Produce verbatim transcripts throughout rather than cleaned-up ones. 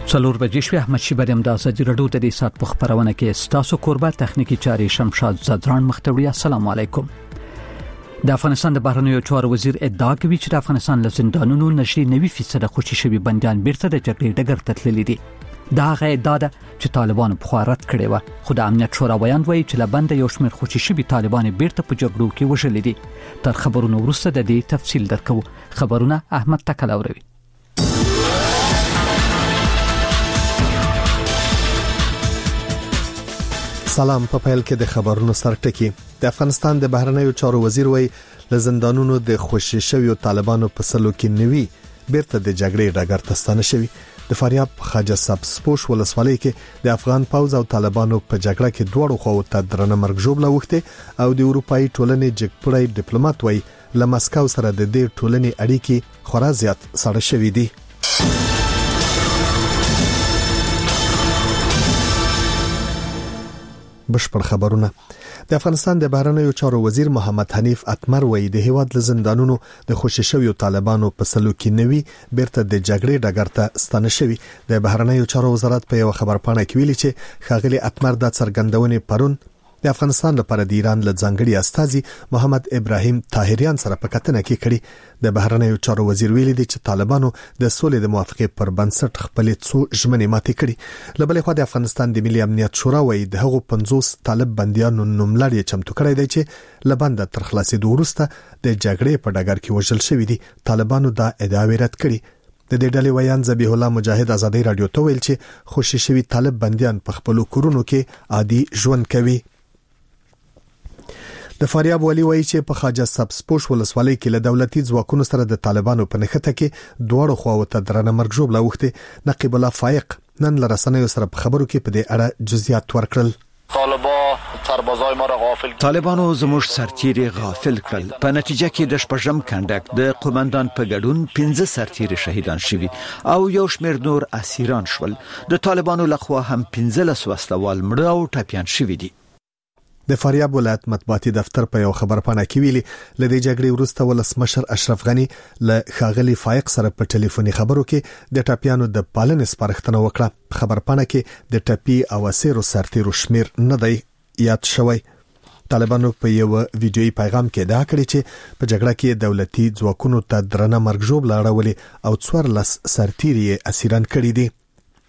څلور بجې شوې. احمد شیبریم د ازادي راډیو د دې سات په خبرونه کې ستاسو قربت تخنیکی چاري شمشاد زدران مختوی. السلام علیکم. د افغانستان د بهرنیو چارو وزیر ادعا کوي چې د افغانستان له زندانونو نشي نوي فیصد خوشي شوی بنديان بیرته د جګړې ډګر ته تللي دي. دا غي ادعا ده چې طالبان په خارت کړي و. خو د امنیت شورا بیان وایي چې لبند یو شمېر خوشي شوی طالبان بیرته په جګړو کې وژل دي. تر خبرونو وروسته د دې تفصیل درکو. خبرونه احمد تکلاوروي. سلام. په پیل کې د خبرونو سرټکی. د افغانستان د بهرنیو چارو وزیر وایي له زندانونو د خوشي شویو طالبانو په سلو کې نوي بیرته د جګړې ډګر ته ستانه شوی. د فاریاب خواجه سبسپوش ولسوالۍ کې د افغان پوځ او طالبانو په جګړه کې دوړو خو ته درنه مرګ ژوبله وخته او د اروپאי ټولنې جګپړی ډیپلوماټ وایي له مسکو سره د دې ټولنې اړیکې خورا زیات سړې شوې دي. بشپړ خبرونه. د افغانستان د بهرنیو چارو وزیر محمد حنیف اتمر وایي د هیواد له زندانونو د خوشي شویو طالبانو په سلو کې نوي بیرته د جګړې ډګر ته ستانه شوی. د بهرنیو چارو وزارت په یو خبرپاڼه کې ویلي چې خاغلی اتمر د څرګندونې پرون د افغانستان لپاره د ایران له ځانګړي استازي محمد ابراهیم طاهریان سره په کتنه کې کړي. د بهرنیو چارو وزیر ویلي دی چې طالبانو د سولې د موافقې پر بنسټ خپل څو ژمنې ماتې کړي. لبلې خو د افغانستان د ملي امنیت شورا وایي د هغو پنځوس طالب بنديانو نوملړ چمتو کړی دی چې لبند تر خلاصېدو وروسته د جګړې په ډګر کې وژل شوی دي. طالبانو دا ادعا رد کړي. د دې ډلې ویان ذبیح الله مجاهد ازادي رادیو ته ویل چې خوشي شوی طالب بنديان په خپل کورونو کې عادي ژوند کوي. د فاریاب ولی وایي چې په خواجه سبسپوش ولسوالۍ کې له دولتي ځواکونو سره د طالبانو په نښته کې دوړو خواو ته درنه مرګ ژوبله وخته. نقیب الله فایق نن لرسنیو سره په خبرو کې په دې اړه جزئیات ورکړل. طالبان سربازای ما را غافل طالبانو زموږ سرتیری غافل کړل. په نتیجه کې د شپږم کندک د قومندان په ګډون پنځه سرتیری شهیدان شوي او یو شمېر نور اسیران شول. د طالبانو لخوا هم پنځه لس وسلوال مړه او ټپیان شوي دي. د فاریاب ولایت مطبوعاتي دفتر په یو خبرپاڼه کې ویلي لدې جګړې وروسته ولسمشر اشرف غنی له خاغلی فایق سره په ټلیفوني خبرو کې د ټاپیانو د پالنې سپارښتنه وکړه. خبرپاڼه کې د ټپی او اسیرو سرتیرو شمیر نه دی یاد شوی. طالبانو په یو ویډیوي پیغام کې دا کړی چې په جګړه کې دولتي ځواکونو ته درنه مرګ ژوبله اړولې او څوارلس سرتیري اسیران کړي دي.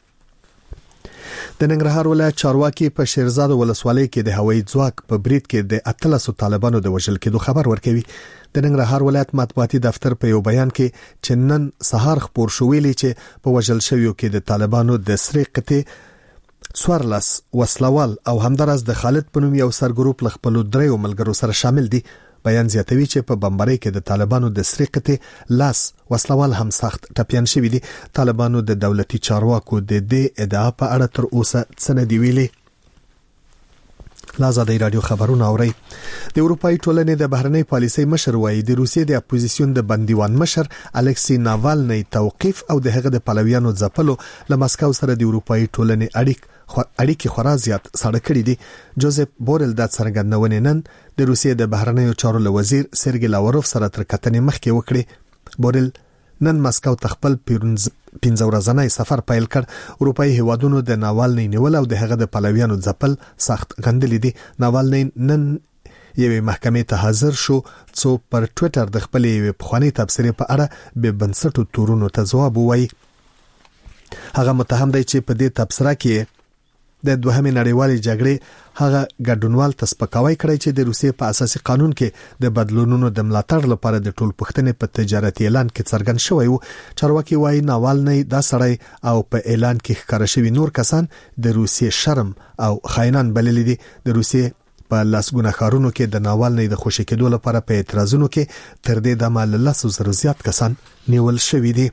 د ننګرهار ولایت چارواکي په شیرزاد ولسوالۍ کې د هوایي ځواک په بریټ کې د اتلسو طالبانو د وژل کېدو خبر ورکوي. د ننګرهار ولایت مطبوعاتي دفتر په یو بیان کې چې نن سهار خبر شو ویلي چې په وژل شویو کې د طالبانو د سرې قطې څوارلس وسلوال او همدارس د خالد په نوم یو سرګروپ له خپل دریو ملګرو سره شامل دي. بیان زیاتوي چې په بمبارۍ کې د طالبانو د سرې قطې لاس وسلوال هم سخت ټپیان شوي دي. طالبانو د دولتي چارواکو د دې ادعا په اړه تر اوسه څه نه دی ویلي. لازادي رادیو خبرونه اوري. د اروپאי ټولنې د بهرنۍ پالیسۍ مشر وایي د روسیې د اپوزیسیون د بندیوان مشر الکسی ناوالنی توقيف او دغه د پلویانو ځپلو له مسکو سره د اروپאי ټولنې اړیک اړیکې خورا زیات سړه کړې دي. جوزف بورل د څرګندونې نن د روسیې د بهرنیو چارو وزیر سرګی لاوروف سره تر کتنې مخکې وکړي. بورل نن مسکو تخپل پنځه ورځنی سفر پیل کړ. اروپאי هیوادونو د ناوالنی نیول او دغه د پلویانو ځپل سخت غندلې دي. ناوالنی نن یوې محکمې ته حاضر شو څو پر ټوئیټر د خپل یوې پخوانی تبصرې په اړه به بنسټو تورونو ته ځواب وایي. هغه متهم دی چې په دې تبصره کې د دوهمې نړیوالې جګړې هغه ګډونوال تسپکاوی کړی چې د روسیې په اساسي قانون کې د بدلونونو د ملاتړ لپاره د ټول پښتنې په تجارتي اعلان کې څرګند شوی وو. چارواکي وایي ناوالنی دا سړی او په اعلان کې ښکاره شوي نور کسان د روسیې شرم او خاینان بللي دي. د روسیې په لاسګونه ښارونو کې د ناوالنی د خوشي کېدو لپاره په اعتراضونو کې تر دې دمه له لسو زرو زیات کسان نیول شوي دي.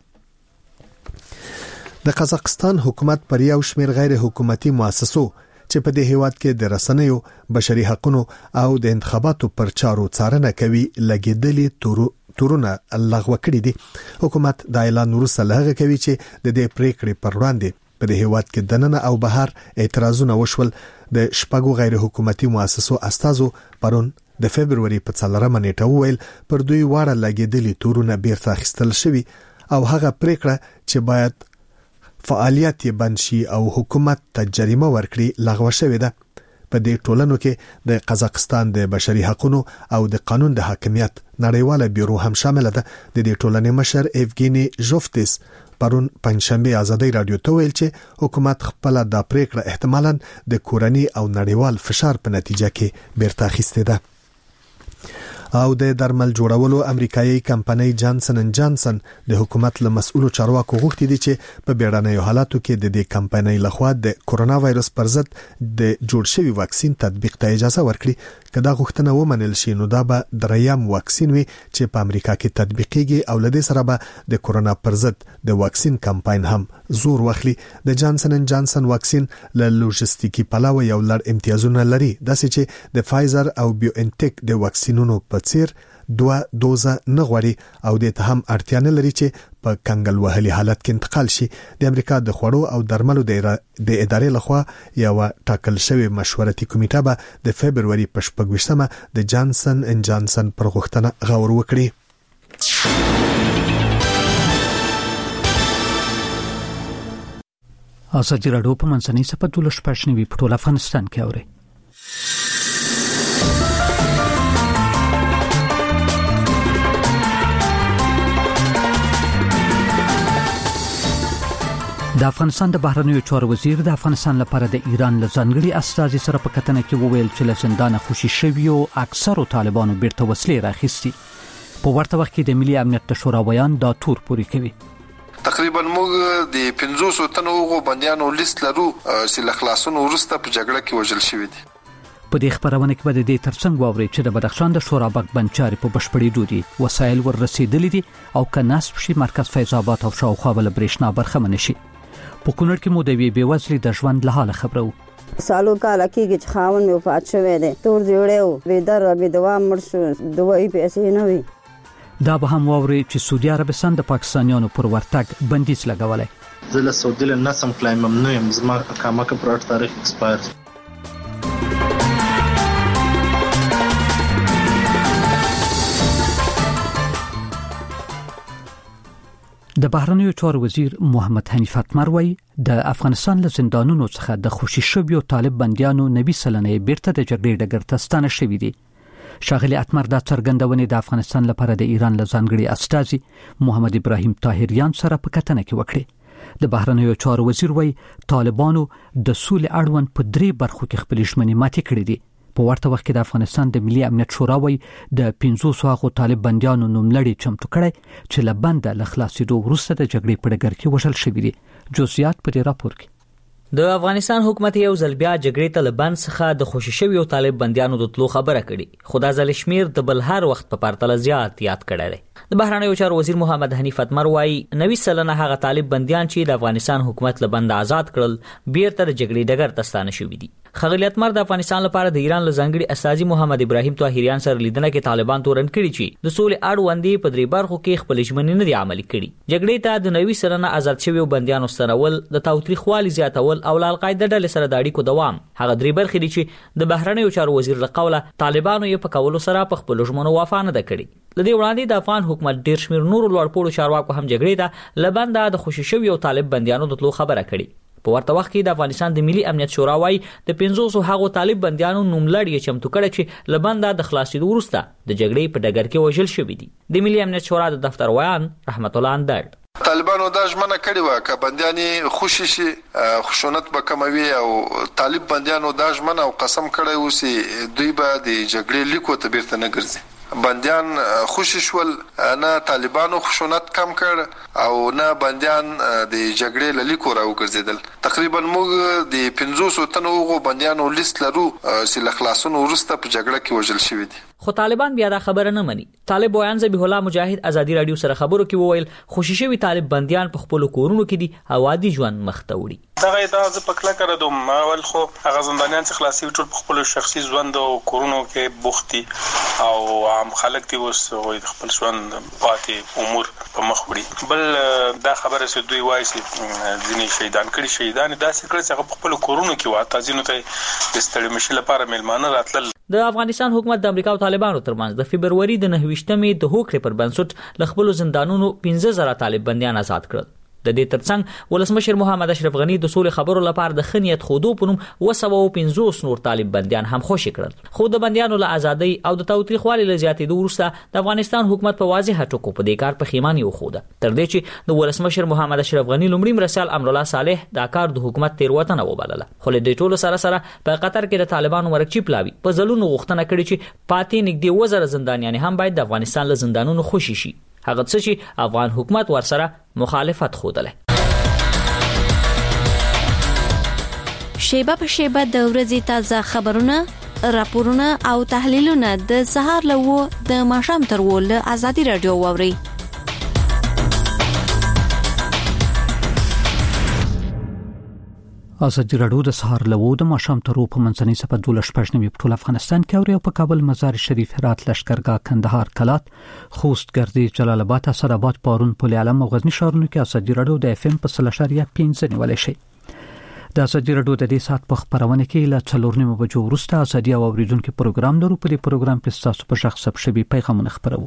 د قزاقستان حکومت پر یو شمېر غیر حکومتي مؤسسو چې په دې هیواد کې د رسنیو بشري حقوقو او د انتخاباتو پر چارو څارنه کوي لګیدلې تورو تورونه لغوه کړې دي. حکومت د اعلان وروسته لغوه کوي چې د دې پریکړې پر وړاندې په دې هیواد کې دننه او بهر اعتراضونه وشول. د شپږو غیر حکومتي مؤسسو استازو پرون د فبرवरी په څلورمه نیټه وویل پر دوی واړه لګیدلې تورونه بیرته اخیستل شوي او هغه پریکړه چې باید فعالیت یې بند شي او حکومت ته جریمه ورکړي لغوه شوې ده. په دې ټولنو کې د قزاقستان د بشري حقوقو او د قانون د حاکمیت نړیواله بیورو هم شامل ده. د دې ټولنې مشر ایفګینی ژوفتیس پرون پنځشنبه ازادي رادیو ته ویل چې حکومت خپل د پریکړه احتمالاً د کورنۍ او نړیوال فشار په نتیجه کې بیرته اخیسته ده. او د درمل جوړولو امریکایي کمپنۍ جانسن اند جانسن د حکومت له مسؤلو چارواکو غوښتي دي چې په بیړنیو حالاتو کې د دې کمپنۍ لخوا د کورونا وایرس پر ضد د جوړ شوی واکسین تطبیق ته اجازه ورکړي. کله غوښتنه ومنل شي نو دا به دریم واکسین وي چې په امریکا کې تطبیقيږي او لدې سره به د کورونا پر ضد د واکسین کمپاین هم زور واخلي. د جانسن اند جانسن واکسین له لوجستیکي پلوه یو لړ امتیازونه لري، داسې چې د فایزر او بیو انټیک د واکسینونو په څیر دوه دوزه نه غوړي او د ته هم اړتیا نه لري چې په کنګل وهلي حالت کې انتقال شي. د امریکا د خوړو او درملو د ادارې لخوا یو ټاکل شوی مشورتي کمیټه به د فبرवरी په شپږ د جانسن اند جانسن پر غوښتنه غور وکړي. ازادي راډیو په منځنۍ سپه دولس پښنوي په ټول افغانستان کې اوري. د افغانستان د بهرنیو چارو وزیر د افغانستان لپاره د ایران له ځانګړي استازي سره په کتنه کې وویل چې له زندان خوشي شوی او اکثرو طالبانو بیرته وسلې راخیستي. په ورته وخت کې د ملي امنیت د شورا بیان دا تور پوری کوي. تقریبا موږ د پنځوس تنو غو بنديانو لیست لرو چې له خلاصونو ورسته په جګړه کې وژل شوی دي. په دې خبرونه کې به د دې ترڅنګ واوري چې د بدخشان د شورابک بنچاري په بشپړېدو دي، وسایل ور رسیدلې دي او کناسب شي مرکز فیض آباد او شاوخوا بل برېښنا برخمن شي. په کونړ کې مو د وی بیوزلي د ژوند له حاله خبرو. سالو کال کېږي چې خاون مې وفات شوی دی، تور جوړیو به در به دوا مړ شو، دوی پیسې نه وي. دا به هم واوري چې سعودي عربستان د پاکستانیانو پر ورتګ بندیز لګولای. زه له سعودي له نسم کلایم ممنوع یم، زما اقامه کې پروت تاریخ ایکسپایر. د بهرنیو چارو وزیر محمد حنیف اتمر وایي د افغانستان له زندانونو څخه د خوشي شویو طالب بنديانو نوي سلنه بیرته د جګړې ډګر ته ستانه شوي دي. شاغلي اتمر دا څرګندونه د افغانستان لپاره د ایران له ځانګړي استازي محمد ابراهیم طاهریان سره په کتنه کې وکړي. د بهرنیو چارو وزیر وایي طالبانو د سولې اړوند په درې برخو کې خپل ژمنې ماتې کړې دي. په ورته وخت کې د افغانستان د ملي امنیت شورا وایي د پنځوس هغو طالب بنديانو نوملړي چمتو کړي چې له بنده له خلاصېدو وروسته د جګړې په ډګر کې وژل شوي دي. جزئیات په دې راپور کې. د افغانستان حکومت یو ځل بیا جګړې ته له بند څخه د خوشي شویو طالب بنديانو د تلو خبره کړي، خو دا ځل شمیر د بل هر وخت په پرتله زیات یاد کړی دی. د بهرنیو چارو وزیر محمد حنیف اتمر وایي نوي سلنه هغه طالب بنديان چې د افغانستان حکومت له بند آزاد کړل بیرته د جګړې ډګر ته ستانه شوي دي. خغلی اتمر د افغانستان لپاره د ایران له ځانګړي استازي محمد ابراهیم طاهریان سره لیدنه کې طالبان تورن کړي چې د سولې اړوندې په درې برخو کې خپل ژمنې نه دي عملي کړي. جګړې ته د نوي سلنه آزاد شویو بنديانو ستنول، د تاوتریخوالي زیاتول او له القاعده ډلې سره د اړیکو دوام هغه درې برخې دي چې د بهرنیو چارو وزیر له قوله طالبانو یې په کولو سره په خپل ژمنو وفا نه کړي. لدې وړاندې د افغان حکومت ډیر شمیر نور لوړپوړو چارواکو هم جګړې ته لبنده د خوشي شویو طالب بنديانو د تلو خبره کړي. په ورته وخت کې د افغانستان د ملي امنیت شورا وايي د پنځوس هغو طالب بنديانو نوملړي چمتو کړي چې لبنده د خلاصېدو وروسته د جګړې په ډګر کې وژل شوي دي. د ملي امنیت شورا د دفتر ویان رحمت الله اندړ طالبانو دا ژمنه کړې و چې بنديانې خوشي شي، خشونت به کموي او طالب بنديانو دا ژمنه او قسم کړی و چې دوی به د جګړې لیکو ته بیرته نه ګرځي. بنديان خوشي شول، نه طالبانو خشونت کم کړ او نه بنديان د جګړې للیکو راو ګرځیدل. تقریبا موږ د پنځوس تنو غو بنديانو لیست لرو چې له خلاصونو ورسته په جګړه کې وژل شوی دي. خو طالبان بیا دا خبره نه مني. طالب ویان ذبیح الله مجاهد ازادي رادیو سره خبرو کې وویل خوشي شوی طالب بنديان په خپل کورونو کې دي او عادي ژوند مخ ته وړي. دغه دا ز پکلا کړه دوم اول خو هغه زندانیان چې خلاصي ټول په خپل شخصي ژوند او کورونو کې بوختي او عام خلک دي وس خپل ژوند پاتې امور په مخ وړي. بل دا خبره چې دوی وایي چې ځینې شهیدان کړي شهیدان داسې کړي چې په خپل کورونو کې واته ځینو ته د ستړي مشي لپاره میلمانه راتلل. د افغانستان حکومت د امریکا او طالبانو ترمنځ د فبرवरी د نهه ویشتمې د هوکړې پر بنسټ ل خپل زندانونو پنځه زره طالب بنديان آزاد کړل. د دې ترڅنګ ولسمشر محمد اشرف غنی د سولې خبرو لپاره د خنیت خودو په نوم و سوه او پنځوس نور طالب بنديان هم خوشی کړل. خو د بنديانو له ازادۍ او د تاوتریخوالي له زیاتېدو وروسته د افغانستان حکومت په واضح ټکو په دې کار پښیماني وښوده، تر دې چې د ولسمشر محمد اشرف غنی لومړي مرسل امرالله صالح دا کار د حکومت تیروتنه وبلله. خو له دې ټولو سره سره په قطر کې د طالبانو مرکچی پلاوي په ځلونو غوښتنه کړې چې پاتې نږدې وزره زندانیان هم باید د افغانستان له زندانونو خوشي شي، هغه څه چې افغان حکومت ورسره مخالفت خوده. شیبه په شیبه د ورځې تازه خبرونه، راپورونه او تحلیلونه د سهار له و د ماښام تر و له ازادي رادیو واوري. ازادي رادیو د سهار له و د ماښام تر و په منځنۍ سپه دولس پښنوي په ټول افغانستان کې اوري او په کابل، مزار شریف، هرات، لشکرګاه، کندهار، کلات، خوست، ګردی، جلال آباد، اسداباد، پارون، پل علم او غزنی ښارونو کې ازادي رادیو د اف ام په صفر اشاریه پنځه نیولای شي. د ازادي رادیو د دې سات په خبرونه کې له څلور نیمو بجو وروسته ازادي او اوریدونکو پروګرام لرو. په دې پروګرام کې تاسو په شخص ثبت شوي پیغامونه خبرو.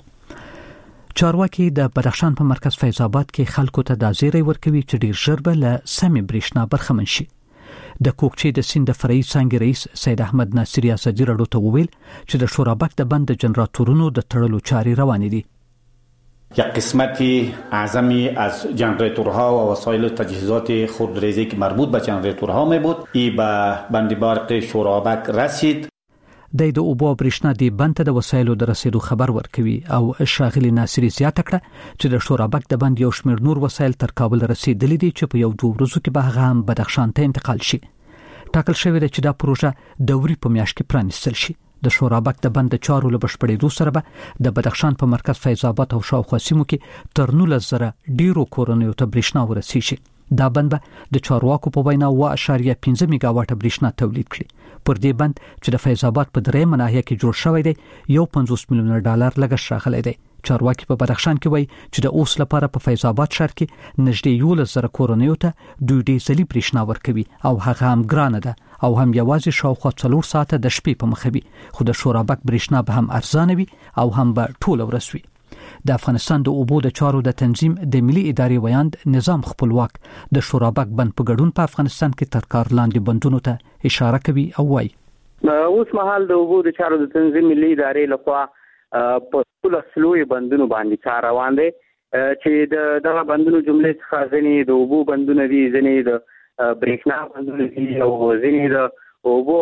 چارواکي د بدخشان په مرکز فیض آباد کې خلکو ته د زیری ورکوي چې ډیر ژر به له سمې برېښنا برخمن شي. د کوکچې د سیند فرعي څنګه رئیس سید احمد ناصری ازادي رادیو ته وویل چې د شورابک د بند د جنراتورونو د تړلو چارې روانې دي. یک قسمتی اعظمی از جنراتورها و وسایل تجهیزات خودریزی که مربوط به جنراتورها می بود ای به بند برق شورابک رسید. د د اوبو برېښنا دی بند د وسایلو د رسیدو خبر ورکوي او شاغلی ناصری زیاته کړه چې د شورابک د بند یو شمېر نور وسایل تر کابل رسیدلي دي چې په یو دوه ورځو کې به هغه هم بدخشان ته انتقال شي. ټاکل شوی دی چې دا پروژه دوري په میاشت کې پرانیستل شي. د شورابک د بند چارو له بشپړېدو سره به د بدخشان په مرکز فیض آباد او شاوخوا سیمو کې تر نولس زره ډیرو کورونو ته برېښنا ورسیږي. دا بند به د چارواکو په وینا اووه اشاریه پنځه میگا واټه برېښنا تولید کړي. پر دې بند چې د فیض آباد په درېیمه ناحیه کې جوړ شوی دی یو پنځوس میلیونه ډالر لګښت راغلی دی. چارواکي په بدخشان کې وایي چې د اوس لپاره په فیض آباد ښار کې نږدې یولس زره کورونو ته دوی ډیزلي برېښنا ورکوي او هغه هم ګرانه ده او هم یوازې شاوخوا څلور ساعته د شپې په مخه وي. خو د شورابک برېښنا به هم ارزانه وي او هم به ټوله ورځ وي. د افغانستان د اوبو د چارو د تنظیم د ملي ادارې ویاند نظام خپلواک د شورابک بند په ګډون په افغانستان کې تر کار لاندې بندونو ته اشاره کوي او وایي اوس مهال د اوبو د چارو د تنظیم ملي ادارې لخوا په ټول سلوي بندونو باندې کار روان دی چې د دغه بندونو جملې څخه ځینې د اوبو بندونه دي، ځینې د برېښنا بندونه دي او ځینې د اوبو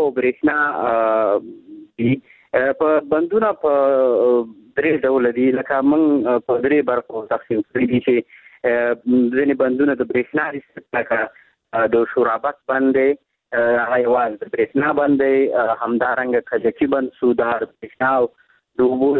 برېښنا دي. په بندونه په درې ډول دي، لکه موږ په درې برخو تقسیم کړي دي چې ځینې بندونه د برېښنا دي، لکه د شورابک بند دی، هغه یوازې د برېښنا بند دی، همدارنګه کجکي بند سودار برېښنا او د اوبو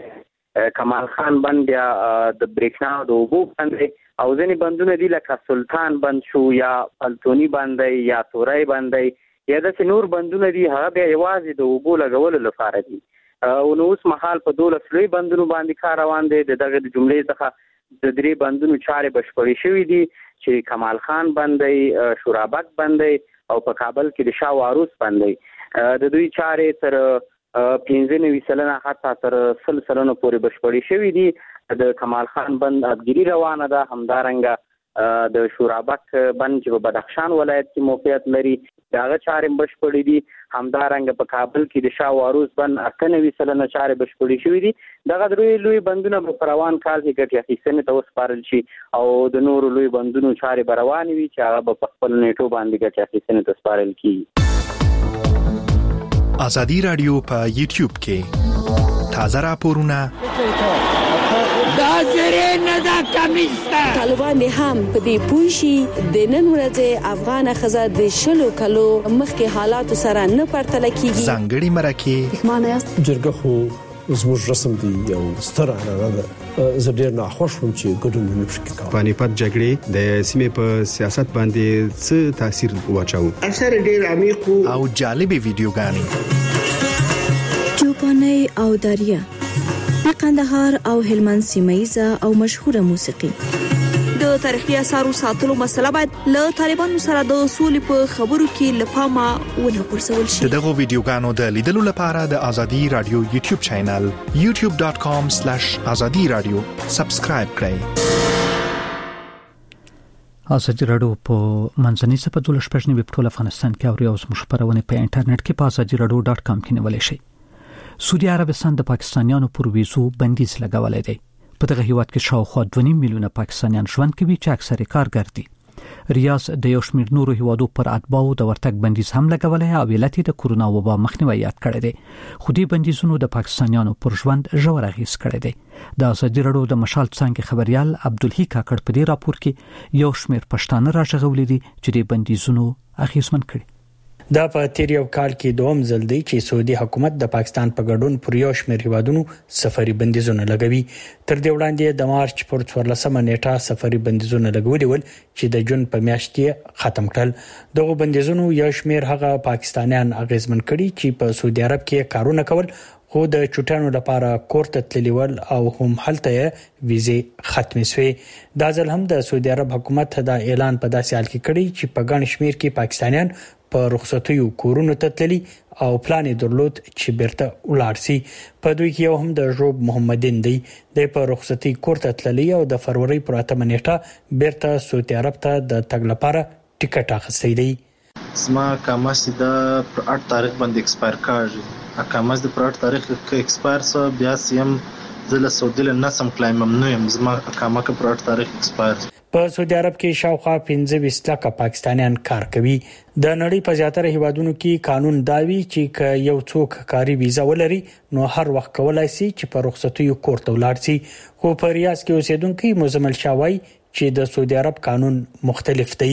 کمال خان بند یا د برېښنا او د اوبو بند دی، او ځینې بندونه دي لکه سلطان بند شو یا پلتوني بند دی یا تورای بند دی یا داسې نور بندونه دي، هغه بیا یوازې د اوبو لګولو لپاره دي. او نو اوس مهال په دولس لوی بندونو باندې کار روان دی. د دغه د جملې څخه د درې بندونو چارې بشپړې شوې دي چې کمال خان بند دی، شورابک بند دی او په کابل کې د شاه واروس بند دی. د دوی چارې تر پنځه نوي سلنه حتی تر سل سلنه پورې بشپړې شوې دي. د کمال خان بند ابګيري روانه ده، همدارنګه د شورابک بند چې په بدخشان ولایت کې موقعیت لري داغه چارې بشپړې دي. همدارنګه په کابل کې د شاه واروس بند اته نوي سلنه چارې بشپړې شوې دي. دغه درې لوی بندونه په روان کال کې ګټه اخیستنې ته وسپارل شي او د نورو لوی بندونو چارې به روانې وي چې هغه په خپل نیټو باندې ګټه اخیستنې ته سپارل کیږي. ازادي رادیو په یوټیوب کې تازه راپورونه دا زری نه دا کمیستا طالبان هم په دې پوښي د نن ورځې افغان خزه د شلو کلو مخکې حالات سره نه پرتل کیږي. ځانګړي مرکه معنی جرګه خو زموږ رسم دی یو ستر نه ده. زه ډیر نه خوښ وم چې ګډون نه پکې کوم. پانیپت جګړې د سیمې په سیاست باندې څه تاثیر واچاو؟ اثر ډیر عمیق او جالب ویډیوګانې چوپاني او دریا د قندهار او هلمند سیمایزه او مشهوره موسیقي. د تاریخي اثارو ساتلو مسله باید له طالبانو سره د اصول په خبرو کې لپاره ونه پرسول شي. دغه ویډیوګانو د لیدلو لپاره د ازادي رادیو یوټیوب چینل یوټیوب ډاټ کام سلیش ازادي رادیو سبسکرایب کړئ. ازادي رادیو په منځني سپه د لښپژنې په ټول افغانستان کې او ریاض مشپرونه په انټرنیټ کې په ازادي رادیو ډاټ کام کې نیول شي. سعودي عربستان د پاکستانیانو پر ویزو بندیز لګولې دی. په دغه هیواد کې شاوخوا دوه نیم میلیونه پاکستانیان ژوند کوي چې اکثره کارګر دي. ریاض د یو شمېر نورو هیوادو پر اتباعو د ورتګ بندیز هم لګولې او علت د کورونا وبا مخنیوي یاد کړی دی. خو دې بندیزونو د پاکستانیانو پر ژوند ژور اغیز کړی دی. د ازادي رادیو د مشال څنګه خبريال عبدالحی کاکړ په دې راپور کې یو شمېر پښتانه راغولې دي چې د بندیزونو اغیزمن کړي. دا په تیر یو کال کې دوم ځل دی چې سعودي حکومت د پاکستان په ګډون پر یو شمېر هیوادونو سفري بندیزونه لګوي. تر دې وړاندې د مارچ پر څوارلسمه نیټه سفري بندیزونه لګولي ول چې د جون په میاشت کې ختم کړل. دغه بندیزونو یو شمېر هغه پاکستانیان اغیزمن کړي چې په سعودي عرب کې کارونه کول خو د چټانو لپاره کورت تللیول او هم هلته ویزه ختمې شوې. دا ځل هم د سعودي عرب حکومت دا اعلان په داسې حال کې کړی چې په ګڼ شمېر کې پاکستانیان په رخصتیو کورونو ته تللي او پلان درلود چې بیرته ولاړ شي. په دوی کې یو هم د ژوب محمدین دی د په رخصتي کور ته تللی او د فروری پر اتمه نیټه بیرته سعودي عرب ته د تګ لپاره ټیکټ اخیستی دی. زما کاماس د پر اټ تاریخ باندې ایکسپایر کاږي. کاماس د پر اټ تاریخ کې ایکسپایر سو بیا سیم زله سعودي له نسم کلایم ممنوع زما کامه کې پر اټ تاریخ ایکسپایر. په سعودي عرب کې شاوخوا پنځه ویشت لکه پاکستانیان کار کوي. د نړۍ په زیاتره هیوادونو کې قانون داوي چې ک یو څوک کاري ویزا ولري نو هر وخت کولای شي چې په رخصتیو کور ته ولاړ شي. خو په ریاض کې اوسیدونکو مزمل شاوای چې د سعودي عرب قانون مختلف دی.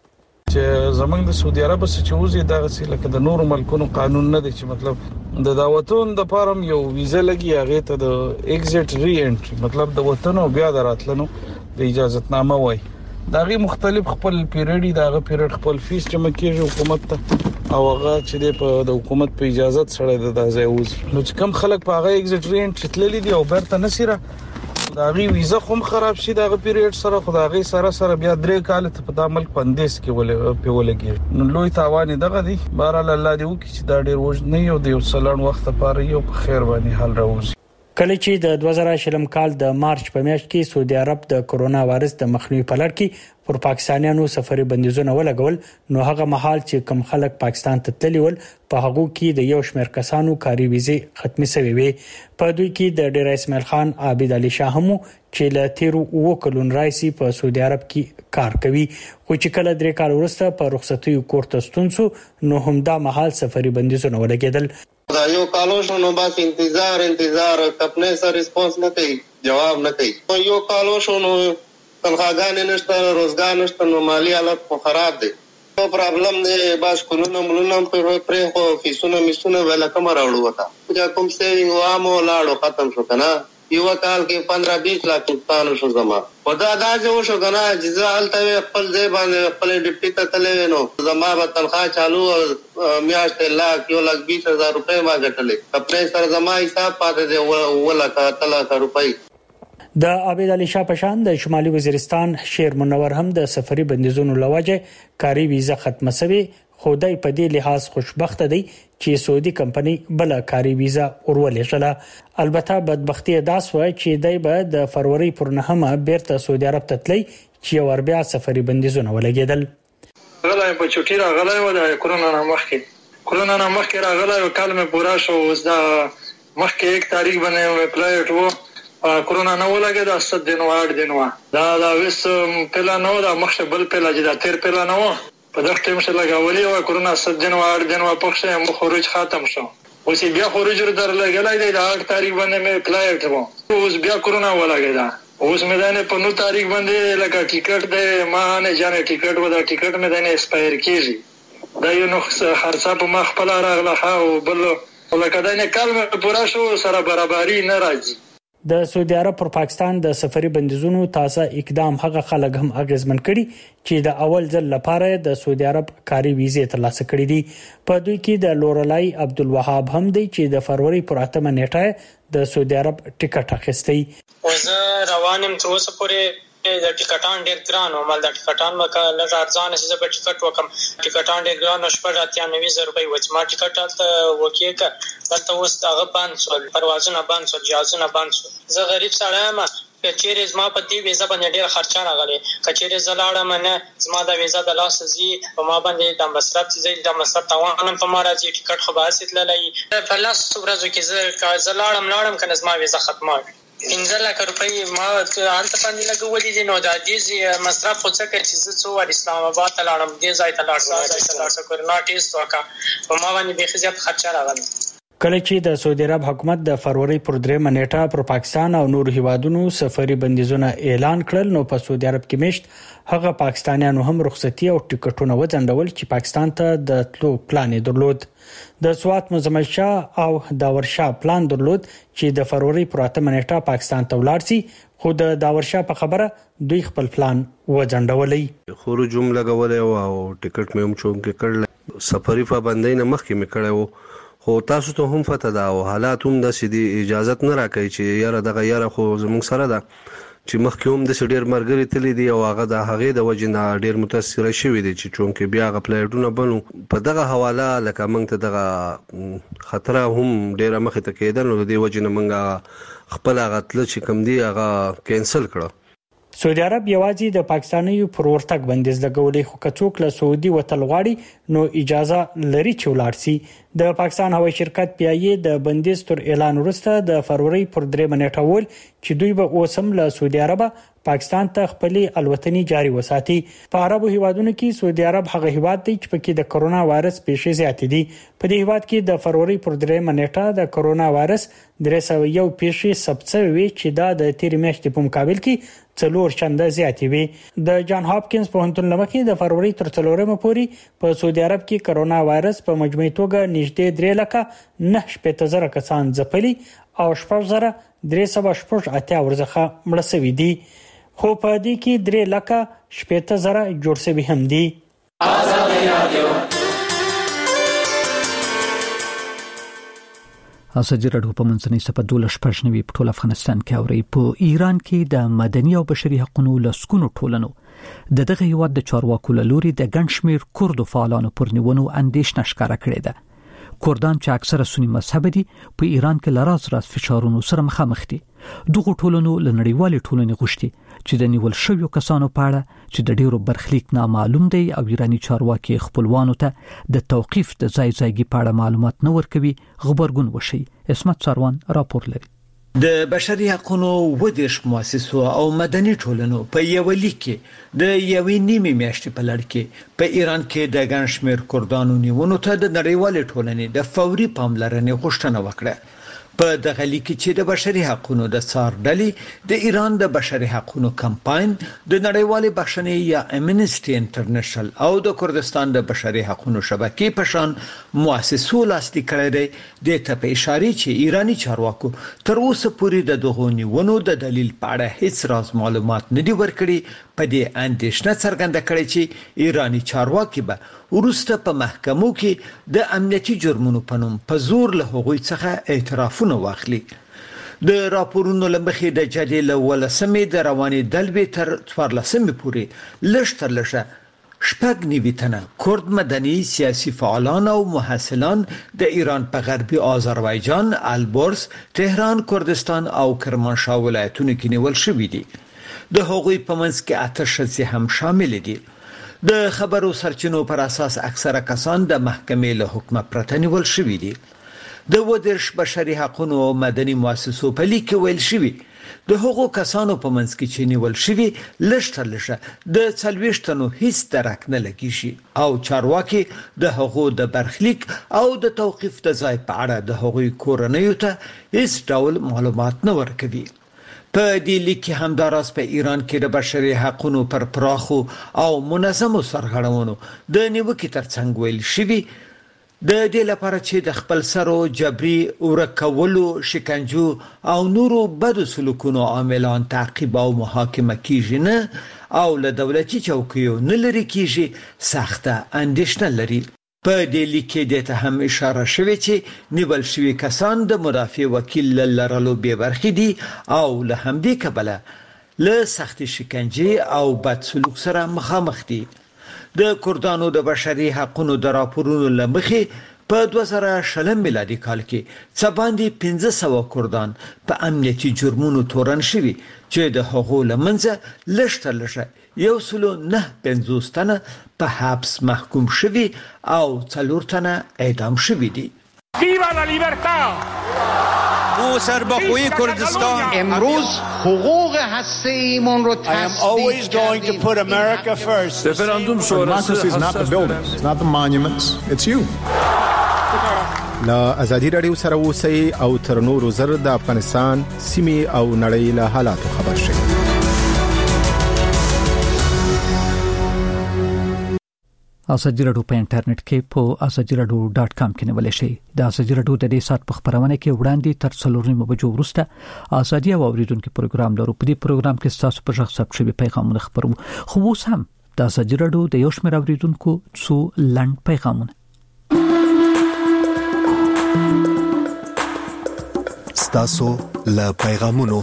چې زمونږ د سعودي عرب څخه چې وزي دغه څه لکه د نورو ملکونو قانون نه دی چې مطلب د دعوتون د فارم یو ویزا لګي هغه ته د ایگزټ ری انټری مطلب د وطن او بیا دراتلنو د اجازهتنامه وای. داغه مختلف خپل پیریډي داغه پیریډ خپل فیس جمع کیږي حکومت ته او هغه چې د حکومت په اجازه سره د ځای وځي. نو چې کم خلک په هغه ایگزټ ری انټری تللی دي او برته نسیره داغه ویزا خو خراب شي داغه پیریډ سره خدای سره سره بیا درې کال ته په د ملک پندیس کې ولې په ولګي. نو لوی تاوان دغه دی. بهرحال الله دې وکړي چې دا ډیر وژ نه یو د یو سلان وخت لپاره یو په خیر باندې حل راوځي. کله چې د دوه زره شلم کال د مارچ په میاشت کې سعودي عرب د کورونا وایرس د مخنیوي په لړ کې پر پاکستانیانو سفري بندیزونه ولګول نو هغه مهال چې کم خلک پاکستان ته تللی ول په هغه کې د یو شمېر کسانو کاري ویزه ختمي شوې وي. په دوی کې د ډیر اسماعیل خان عابد علي شاه هم چې له تیرو وکلون رئیس په سعودي عرب کې کار کوي خو چې کله درې کال وروسته په رخصتیو کورته ستونسو نو هم دا مهال سفري بندیزونه ولګیدل. دا یو کالو شنو بس انتظار انتظار خپل سره ریسپانس نه کوي جواب نه کوي. یو کالو شنو تنخواګان نشته روزګار نشته نو مالی حالت خو خراب دي. نو پرابلم دی باش کولونه مولونه پرې خو فیسونه میسونه ولا کوم راوړو وتا چې کوم سیوینګ وامو لاړو ختم شو کنه. یو کال کې پندرہ بیس لاکھ پاکستان شو زما خدا دا جو شو کنه جزا الته خپل ځای باندې خپل ډیپټي ته تللی نو زما په تنخواه چالو میاشت لاکھ یو لاکھ بیس هزار روپے ما ګټلې خپل سره زما حساب پاتې دی ولا تلاته روپے. د عابد علي شاه پشان د شمالي وزیرستان شیر منور هم د سفري بندیزونو لواجه کاري ویزا ختمه شوی. خدای په دې لحاظ خوشبخت دی چې سعودي کمپنی بل کاري ویزا ورولې شله. البته بدبختی داس وای چې دای به د فروری پر نهمه بیرته سعودي عرب ته تللی چې ور بیا سفري بندیزونه ولګیدل. غلای په چوټی راغلای و د کورونا نه مخکې کورونا نه مخکې راغلای او کلمه پورا شو اوس دا مخکې یک تاریخ باندې اپلایټ وو کورونا نه ولګید د ست دینو اړ دینو دا دا وس پلا نو دا مخشه بل پلا چې دا تیر پلا نو په دغه ټیم سره لګولې او کورونا ست دینو اړ دینو پخشه مو خروج ختم شو. اوس بیا خروج در لګلای دی د اړ تاریخ باندې مې اپلایټ وو اوس بیا کورونا ولګیدا. اوس مې دانه په نو تاریخ باندې لکه ټیکټ دی ما نه جانه ټیکټ و دا ټیکټ مې دانه ایکسپایر کیږي دا یو نو خرڅه په مخ په لار راغله او بل ولکه دانه کلمه پورا شو سره برابرۍ نه راځي. د سعودي عرب پر پاکستان د سفري بندیزونو تازه اقدام هغه خلک هم اغیزمن کړي چې د اول ځل لپاره د سعودي عرب کاري ویزه ترلاسه کړې دي. په دوی کې د لورلای عبدالوهاب هم دی چې د فروری پر اتمه نیټه د سعودي عرب ټیکټ اخیستی. وزه روانم تر اوسه پورې د ټیکټان ډیر ګران او مال د ټیکټان مکه لږ ارزانه چې په ټیکټ وکم ټیکټان ډیر ګران او شپږ اتیا نوي زره روپۍ وچ ما ټیکټ ته وکیکه دلته اوس هغه باندې سول پروازونه باندې سول جهازونه باندې سول. زه غریب سړی یم چیرې زما په دې ویزه باندې ډېر خرچه راغلی کچېرې زه لاړم نه زما د ویزه د لاسه ځي په ما باندې د مصرف ځي د مصرف تاوان هم په ما راځي ټیکټ خو به هسې تللی په لسو ورځو کې زه زه لاړم لاړم که نه زما ویزه ختمه وي پنځه لکه روپۍ ما هلته باندې لګولي دي نو د دې مصرف خو څه کوي چې زه څو وار اسلام آباد ته لاړم دې ځای ته لاړ ځای ته لاړ کورونا ټیسټ وکړه په ما باندې بیخي زیات خرچه راغله کله چې د سعودي عرب حکومت د فروری پر درېمه نیټه پر پاکستان او نور هیوادونو سفري بندیزونه اعلان کړل نو په سعودي عرب کې مشت هغه پاکستانیانو هم رخصتي او ټیکټونه وځنډول چې پاکستان ته د تلو پلان درلود د سوات مزمل شاه او داور شاه پلان درلود چې د فروری پر اتمه نیټه پاکستان ته ولاړ شي خو د داور شاه په خبره دوی خپل پلان وځنډولې خروج هم لګولې او ټیکټ مې هم چون کې کړل سفري پابندۍ نه مخکې مې کړو خو تاسو ته هم پته ده او حالات هم د سدي اجازه نه راکړي چې یاره دغه یاره خو زموږ سره ده چې مخکې هم د ډېر مرګري تللی دي او هغه د هغې د وجې نه ډېر متاثره شوي دي چې چونکې بیا هغه فلایټونه بنو په دغه حواله لکه موږ ته دغه خطره هم ډېره مخې ته کېدل نو د دې وجې نه موږ خپل هغه تله چې کوم دي هغه کینسل کړه سعودي عرب یوازې د پاکستانیو پر ورتګ بندیز لګولې خو کڅوک له سعودي وتل غواړي نو اجازه لري چې ولاړ شي د پاکستان هوایي شرکت پی ای د بندیز تر اعلان وروسته د فروری پر درېمه نیټه ول چې دوی به اوسم له سعودي عرب پاکستان ته خپلې الوتنې جاري وساتي په عربو هیوادونو کې سعودي عرب هغه هیواد دی چې پکې د کرونا وایرس پیښې زیاتې دي په دې هیواد کې د فروری پر درېمه نیټه د کرونا وایرس درې سوه یو پیښې ثبت شوې چې دا د تیر میاشتې په مقابل کې څلور چنده زیاتې وي د جان هاپکینز پوهنتون لمخې د فروری تر څلورمه پورې په سعودي عرب کې کرونا وایرس په مجموعي توګه نږدې درې لکه نه شپږ زره کسان ځپلي او شپږ زره درې سوه شپږ اتیا ورڅخه مړه شوي دي خو په دې کې درې لکه شپږ زره جوړ شوي هم دي ازادي رادیو ازادي رادیو په منځنۍ صفه دولس پښنوي په ټول افغانستان کې اوري په ایران کې د مدني او بشري حقوقو لسکونو ټولنو د دغه هیواد د چارواکو لوري د ګڼشمیر کورد فعالانو پر نیونو اندیشنه ښکارا کړې ده کوردان چې اکثره سنی مذهب دي په ایران کې لراز راز فشارونو سره مخامخ دي دغه ټولنو لنړیوالې ټولنې غوښتي چې د نیول شویو کسانو په اړه چې د ډیرو برخلیک نامعلوم دی او ایرانی چارواکي خپلوانو ته د توقيف د ځای ځایګي په اړه معلومات نه ورکوي خبرګون وشي اسمت ساروان راپور لري د بشري حقوقو ودیش مؤسسو او مدني ټولنو په یو لیک کې د یوې نیمه میاشتې په لړ کې په ایران کې د ګڼشمیر کوردانو نیونو ته د نړیوال ټولنې د فوري پاملرنې غوښتنه وکړه په دغه لیک کې د بشري حقوقو د څار ډلې د ایران د بشري حقوقو کمپاین د نړیوال بخښنې یا امنیسټي انټرنیشنل او د کردستان د بشري حقوقو شبکې په شان مؤسسو لاسلیک کړی دی د ته په اشاره چې ایرانی چارواکو تر اوسه پورې د دغو نیونو د دلیل په اړه هیڅ راز معلومات نه دی ورکړي په دې اندیشنه څرګنده کړې چې ایرانی چارواکي به ورسته په محکمو کې د امنیتي جرمونو په نوم په زور له هغوی څخه اعترافونه واخلي د راپورونو لمخې د جدي له ولسمې د رواني دلبې تر څوارلسمې پورې لږ تر لږه شپږ نیوي تنه کورد مدني سیاسي فعالان او محصلان د ایران په غربي آذربایجان البرز تهران کردستان او کرمانشاه ولایتونو کې نیول شوي دي د هغوی په منځ کې اته ښځې هم شامل دي د خبرو سرچینو پر اساس اکثره کسان د محکمې له حکم پرته نیول شوي دي د ودرش بشري حقوقو او مدني مؤسسو په لیک ویل شوي د هغو کسانو په منځ کې چې نیول شوي لږ تر لږه د څلوېښتو هیڅ درک نه لګیږي او چارواکي د هغو د برخلیک او د توقيف د ځای په اړه د هغوی کورنیو ته هیڅ ډول معلومات نه ورکوي په دې لیک کې همداراز په ایران کې د بشري حقوقو پر پراخو او منظمو سرغړونو د نیوکې ترڅنګ ویل شوي د دې لپاره چې د خپل سرو جبري ورکولو شکنجو او نورو بدو سلوکونو عاملان تعقیب او محاکمه کیږي نه او له دولتي چوکیو نه لري کیږي سخته اندیشنه لري په دې لیک کې د هم اشاره شوې چې نیول شوی کسان د مدافع وکیل لرلو به برخې دي او له همدې کبله له سخت شکنجه او بد سلوک سره مخامخ دي د کوردانو د بشري حقوقو د راپورونو لمخې په دوه زره شل میلادي کال کې څه باندې پنځه سوه کردان په امنیتي جرمونو تورن شوي چې د هغو لمنځه لږ تر لږه یو سلو نه پنځوس تنه په حبس محکوم شوي او څلور تنه اعدام شوي دي. ویوا لا لیبرتا او سربخوی کردستان امروز حقوق هسته ایمون رو تصدیق کردیم. رفراندوم شورای is not the buildings, it's not the monuments, it's you. لا ازادي رادیو سره اوسئ او تر نورو زر د افغانستان سیمې او نړۍ له حالاتو خبر شئ. اساجي رادیو په انټرنیټ کې په اساجي رادیو ډاټ کام کې نیول شي. د اساجي رادیو د دې سات په خبرونه کې وړاندې تر څلور نیمه بجو وروسته اساجي او اوریدونکو پروګرام لرو. په دې پروګرام کې تاسو په ځخ ثبت شوی پیغامونه خبرو. خو اوس هم د اساجي رادیو د یو شمېر اوریدونکو څو لنډ پیغامونه. ستاسو له پیغامونو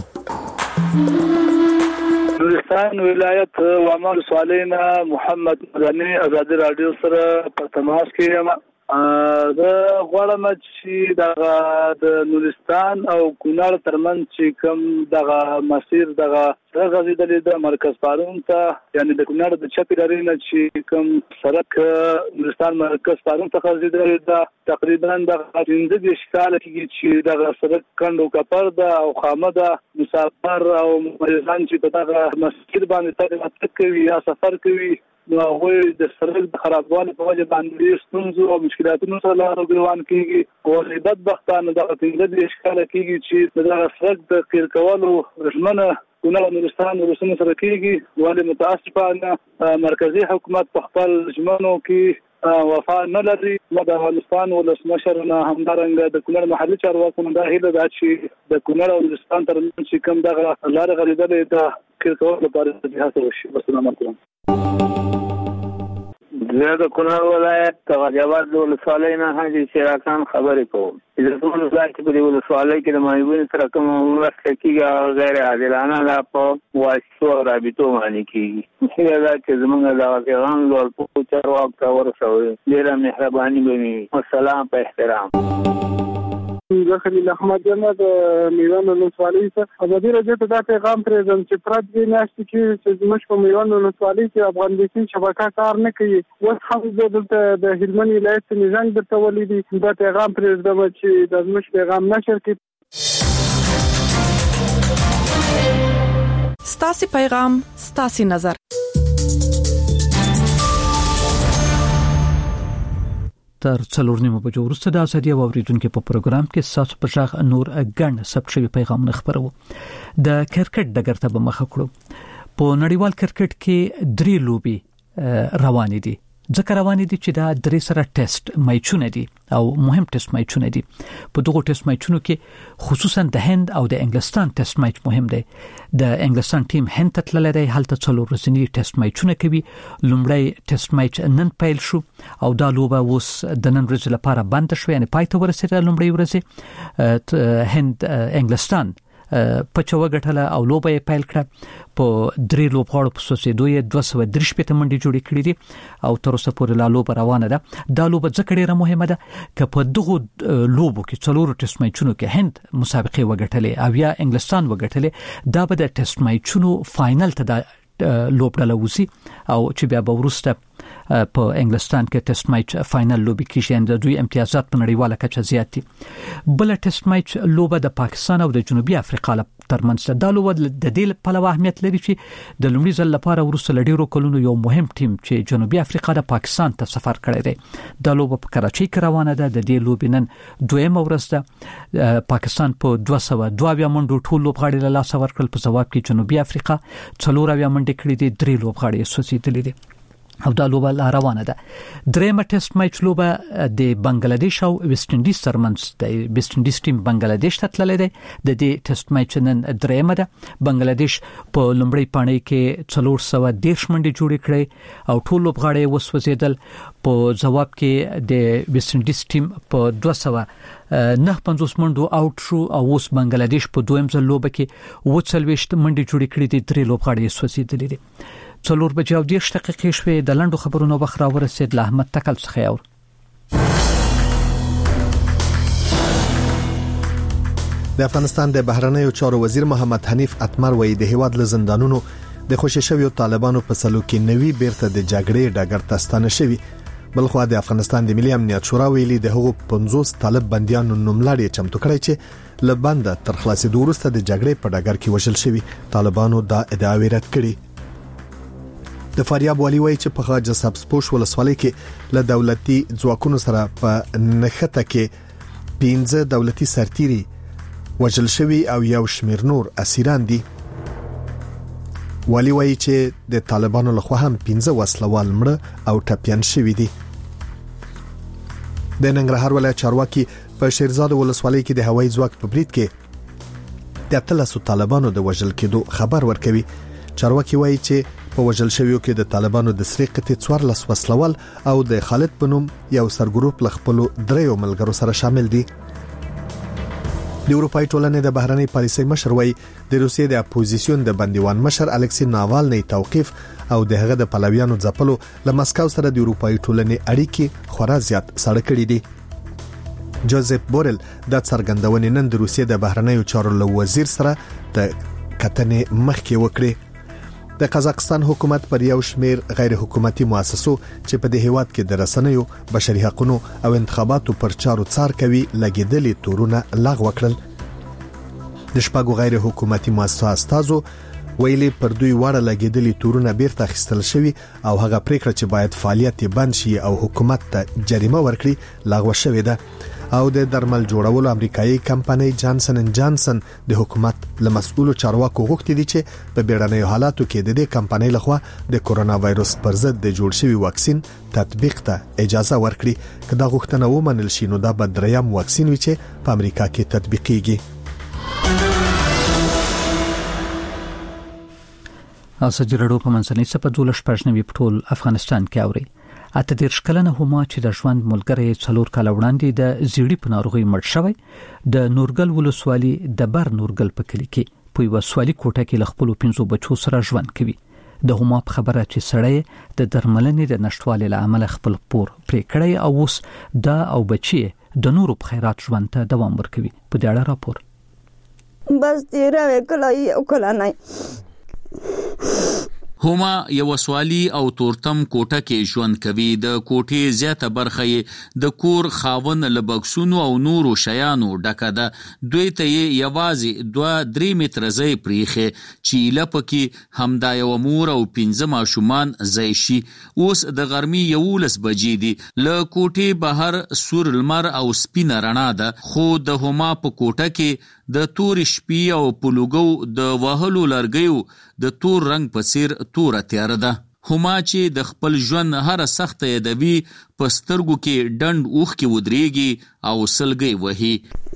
نورستان ولایت وامل سوالینا محمد مدني ازادي رادیو سره په تماس کې یم. زه غواړم چې د نورستان او کونړ ترمنځ چې کوم دغه مسیر دغه غزیدلې د مرکز پارون ته یعنی د کونړ د چپی لري نه چې کوم سړک نورستان مرکز پارون ته غزیدلې ده تقریبا د پنځه دېرش کاله کې چې دغه سړک کندو کپر ده او خامه ده مسافر او مریضان چې په دغه مسیر باندې تګ کوي یا سفر کوي نو هغه د سړک د خرابوالي په وجه باندې ستونزو او مشکلاتونو سره روان کیږي او عبادت بختانه د پنځه دېرش کاله کېږي چې دغه سړک د قیر کولو رسمنه کونړ نورستان ورسره سره کېږي ولې متاسفانه مرکزی حکومت په خپل ژمنو کې وفا نه لري. د افغانستان ولسمشر نه همدارنګه د کونړ محلي چارواکو نه دا هیله ده چې د کونړ او نورستان ترمنځ چې کوم دغه لار غریدلې د قیر کولو لپاره هڅه وشي. السلام علیکم. زه د کونړ ولایت غجاوات ولسوالۍ نه حاجي شیراخان خبرې کوم. د ټول ولایت په دې ولسوالۍ کې د مایوین سره کوم ورسته کېږي غیر عادلانه لا په واسطو رابطو باندې کېږي. هغه دا چې زمونږ د پیغام لور په چارواکو ته ورسوي ډېره مهرباني به وي. والسلام په احترام. زه خلیل احمد یم د میوان ولسوالۍ څخه. ازادي راډیو ته دا پیغام پرېږدم چې پرد دې میاشتې کې چې زموږ په میوان ولسوالۍ کې افغان بیسین شبکه کار نه کوي. اوس هم زه دلته د هلمند ولایت نظام درته ولیدي دا پیغام پرېږدم چې د زموږ پیغام نشر کړي. ستاسو پیغام ستاسو نظر. تر څلور نیمه بجو وروسته د ازادي او اوریدونکو په پروګرام کې ساسو په ځخ نور ګڼ ثبت شوی پیغامونه خبرو. د کرکټ ډګر ته به مخ کړو. په نړیوال کرکټ کې درې لوبي روان دي. ځکه روان دي چې دا درې سره ټیسټ میچونه دي او مهم ټیسټ میچونه دي. په دغه ټیسټ میچونو کې خصوصا د هند او د انګلستان ټیسټ میچ مهم دی. د انګلستان ټیم هند ته تللی دی، هلته څلور ورځنی ټیسټ میچونه کوي. لومړی ټیسټ میچ نن پیل شو او دا لوبه اوس د نن ورځې لپاره بند شو، یعنی پای ته ورسېده. لومړی ورځ هند انګلستان په چوغه غټله او لوبه یې پیل کړه. په درې لوبغاړو په سوسیدو یې دوه سوه درې شپېته منډې جوړې کړې دي او تر اوسه پورې لا لوبه روانه ده. دا لوبه ځکه ډېره مهمه ده که په دغو لوبو کې څلورو ټیسټ میچونو کې هند مسابقې وګټلې او یا انګلستان وګټلې، دا به د ټیسټ میچونو فاینل ته د لوبډله وځي او چې بیا به وروسته په انګلستان کې ټیسټ میچ فاینل لوبي کې د دوی امتیازات په نړیواله کچه زیات دي. بل ټیسټ میچ لوبه د پاکستان او د جنوبي افریقا ترمنځ ده. دا لوبه د دې په لور اهمیت لري چې د لومړي ځل لپاره ورسره لډیرو کلونو یو مهم ټیم چې جنوبي افریقا د پاکستان ته سفر کړی دی. دا لوبه په کراچۍ کې روانه ده. د دې لوبې نن دویمه ورځ ده. پاکستان په دوه سوه دوه اویا منډو ټول لوبغاړي له لاسه ورکړل. په جواب کې جنوبي افریقا څلور اویا منډې کړې دي، درې لوبغاړي یې سوځېدلي دي او دا لوبه لا روانه ده. درېمه ټیسټ میچ لوبه د بنگلاديش او ویسټ انډیز ترمنځ د ویسټ انډیز ټیم بنگلاديش ته تللی دی. د دې ټیسټ میچ نن درېمه ده. بنگلاديش په لومړی پاڼۍ کې څلور سوه دېرش منډې جوړې کړې او ټول لوبغاړي یې وسوځېدل. په جواب کې د ویسټ انډیز ټیم په دوه سوه نه پنځوس منډو آوټ شو او اوس بنگلاديش په دویم ځل لوبه کې اووه څلوېښت منډې جوړې کړې دي، درې لوبغاړي یې سوځېدلي دي. څلور بجې او دېرش دقیقې شوې. د لنډو خبرونو وخت راورسېد. له احمد تکل څخه یور. د افغانستان د بهرنیو چارو وزیر محمد حنیف اتمر وایي د هیواد له زندانونو د خوشی شویو طالبانو په سلو کې نوي بیرته د جګړې ډګر ته ستانه شوي. بلخو د افغانستان د ملي امنیت شورا ویلي د هغو پنځوس طالب بنديانو نوملړ چمتو کړی چې له بنده تر خلاصېدو وروسته د جګړې په ډګر کې وژل شوي. طالبانو دا ادعا رد کړې. د فاریاب والی وایي چې په خاجه سبسپوش ولسوالۍ کې له دولتي ځواکونو سره په نښته کې پنځه دولتي سرتیري وژل شوي او یو شمیر نور اسیران دي. والی وایي چې د طالبانو لخوا هم پنځه وسلوال مړه او ټپيان شوي دي. د ننګرهار ولایت چارواکي په شیرزاد ولسوالۍ کې د هوایي ځواک په برید کې د اتلسو طالبانو د وژل کېدو خبر ورکوي. چارواکي وایي چې په وژل شویو کې د طالبانو د سری قطې څوارلس وسلوال او د خالد بنوم یو سرګروپ لخپلو دریو ملګرو سره شامل دي. د اروپای ټولنې د بهرنۍ پالیسۍ مشر وایي د روسیې د اپوزیسیون د بندیوان مشر الکسی ناوالنی توقیف او د هغه د پلویانو ځپلو له مسکو سره د اروپای ټولنې اړیکې خورا زیات سړه کړې دي. جوزف بورل د څرګندونې نن د روسیې د بهرنیو چارو له وزیر سره د کتنې مخکې وکړي. د قزاقستان حکومت پر یو شمیر غیر حکومتي مؤسسو چې په دې هیواد کې د رسنیو، بشري حقوقو او انتخاباتو پر چارو څار کوي لګیدلې تورونه لغوه کړل. د شپږو غیر حکومتي مؤسسو استازو ویلي پر دوی واړه لګیدلې تورونه بیرته اخیستل شوي او هغه پریکړه چې باید فعالیت بند شي او حکومت ته جریمه ورکړي لغوه شوې ده. او د درمل جوړولو امریکایي کمپنۍ جانسن اند جانسن د حکومت له مسؤلو چارواکو غوښتي دي چې په بیړنیو حالاتو کې د دې کمپنۍ لخوا د کورونا وایروس پر ضد د جوړ شوی واکسین تطبیق ته اجازه ورکړي. که دا غوښتنه ومنل شي نو دا به دریم واکسین وي چې په امریکا کې تطبیقیږي. اساس جوړو په منځنۍ سپه دولش پښنوي په ټول افغانستان کې اوري. اته دېرش کلنه هما چې د ژوند ملګری څلور کال وړاندې د زیړی په ناروغي مړ شوی د نورګل ولسوالي د بر نورګل په کلی کې په وسوالي کوټه کې لخپل پنځو بچو سره ژوند کوي. د هما په خبره چې سړی د درملنې د نشټوالي لامل خپل پور پرې کړی او اوس دا او بچي د نورو په خیرات ژوند ته دوام ورکوي. په دې اړه راپور بس تیرا وکړای او کلا نه هما یو وسوالي او تورتم کوټه کې ژوند کوي. د کوټې زیاته برخه د کور خاون لبکسونو او نورو شیانو ډکه ده. دوی ته یوازې دوه درې متره ځای پریخه چې لپکې همدا یو مور او پنځه ماشومان ځای شي. اوس د غرمې یولس بجې دي. له کوټې بهر سور لمر او سپینه رڼا ده، خو د هما په کوټه کې د تور شپې او پلوګو د وهلو لرګیو د تور رنگ په څیر تور تیار ده. هما چې د خپل ژوند هر سخت یادوي په سترګو کې ډند اوخ کې ودرېږي او سلګي وهي.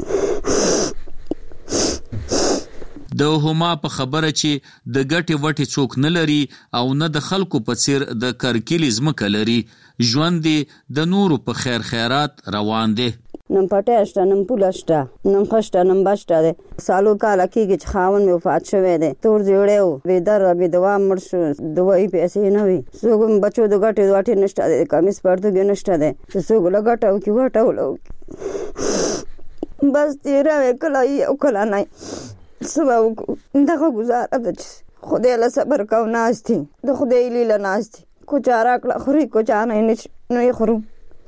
د هما په خبره چې د ګټي وټي څوک نه لري او نه د خلکو په څیر د کرکیلی زمکه لري. ژوند د نورو په خیر خیرات روان دي. نم پټاشته نم پولاشته نم خشته نم باشته ده سالو کال کېږي چې خاون مې وفات شوی دی. تور جوړیو وې در به دوا مړ شو، دوی پیسې نه وي. څوک بچو د ګټې واټې نشته ده، کمیس پرتګ نشته ده چې څوک لګټاو کې وټاولو. بس تیرا وکړای او کلا نه سبا دغه گزاره ده چې خدای له صبر کو ناشتي د خدای لیله ناشتي کو چارا کړه خوري کو چا نه نه خورو.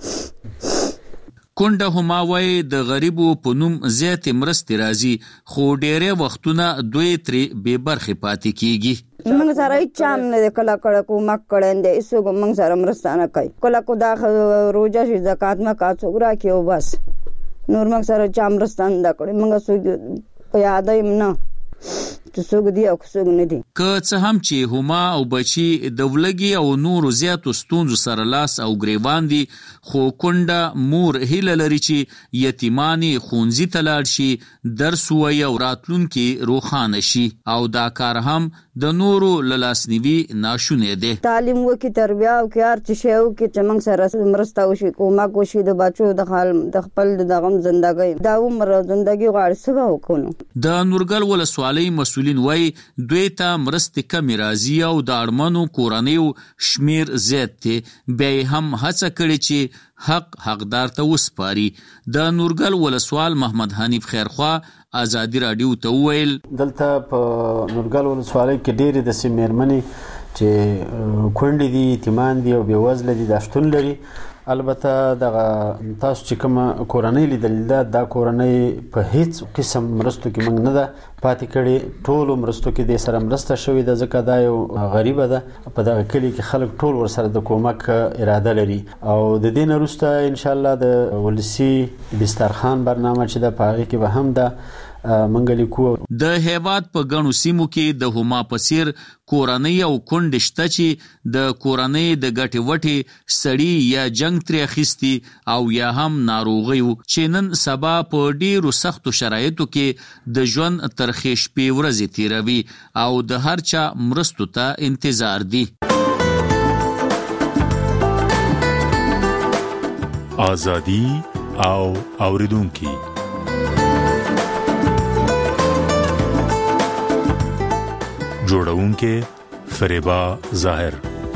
کونډه هما وای د غریبو په نوم زیات مرستې راځي، خو ډېرې وختونه دوی ترې بې برخې پاتې کیږي. موږ سره هیڅ چا نه کله کله کومک کړی دی، هیڅوک موږ سره مرسته نه کوي. کله کو دا روژه شي زکات مکات څوک راکوي او بس نور موږ سره چا مرسته نه کړې. موږ څوک په یاد یم نه چې څوک دی او څوک نه دی. که څه هم چې هما او بچي د ولګي او نورو زیاتو ستونزو سره لاس او ګریوان دي، خو کونډه مور هیله لري چې یتیمانې ښوونځي ته لاړ شي، درس ووایي او راتلونکي روښانه شي، او دا کار هم د نورو له لاسنیوي ناشونی دی. تعلیم وکړي، تربیه وکړي، هر څه شی وکړي چې موږ سره مرسته وشي، کومک وشي د بچو د خال د خپل دغه زندګۍ دا عمر زندګي غواړي څه وکړو. د نورګل ولسوالۍ مسؤل مسولین وایي دوی ته مرستې کمې راځي او د اړمنو کورنیو شمیر زیات دی. بیا یې هم هڅه کړې چې حق حقدار ته وسپاري. د نورګل ولسوال محمد حنیف خیرخوا ازادي راډیو ته وویل دلته په نورګل ولسوالۍ کې ډېرې داسې مېرمنې چې کونډې دي، یتیمان دي او بېوزله دي دا شتون لري. البته دغه تاسو چې کومه کورنۍ لیدلې ده دا کورنۍ په هیڅ قسم مرستو کې موږ نه ده پاتې کړې. ټولو مرستو کې دې سره مرسته شوې ده ځکه دا یو غریبه ده. په دغه کلي کې خلک ټول ورسره د کومک اراده لري او د دې نه وروسته انشاءالله د ولسي دسترخوان برنامه چې ده په هغې کې به هم ده منګلی کو. د هیواد په ګڼو سیمو کې د هما پسیر کورنۍ او کونډې شته چې د کورنۍ د ګټې وټې سړي یا جنگ ترې اخیستي او یا هم ناروغي و چې نن سبا په ډیرو سختو شرایطو کې د ژوند ترخې شپې ورځې تیروي او د هر چا مرستو ته انتظار دي. آزادي او اوریدونکي جوړونکې فریبا ظاهر.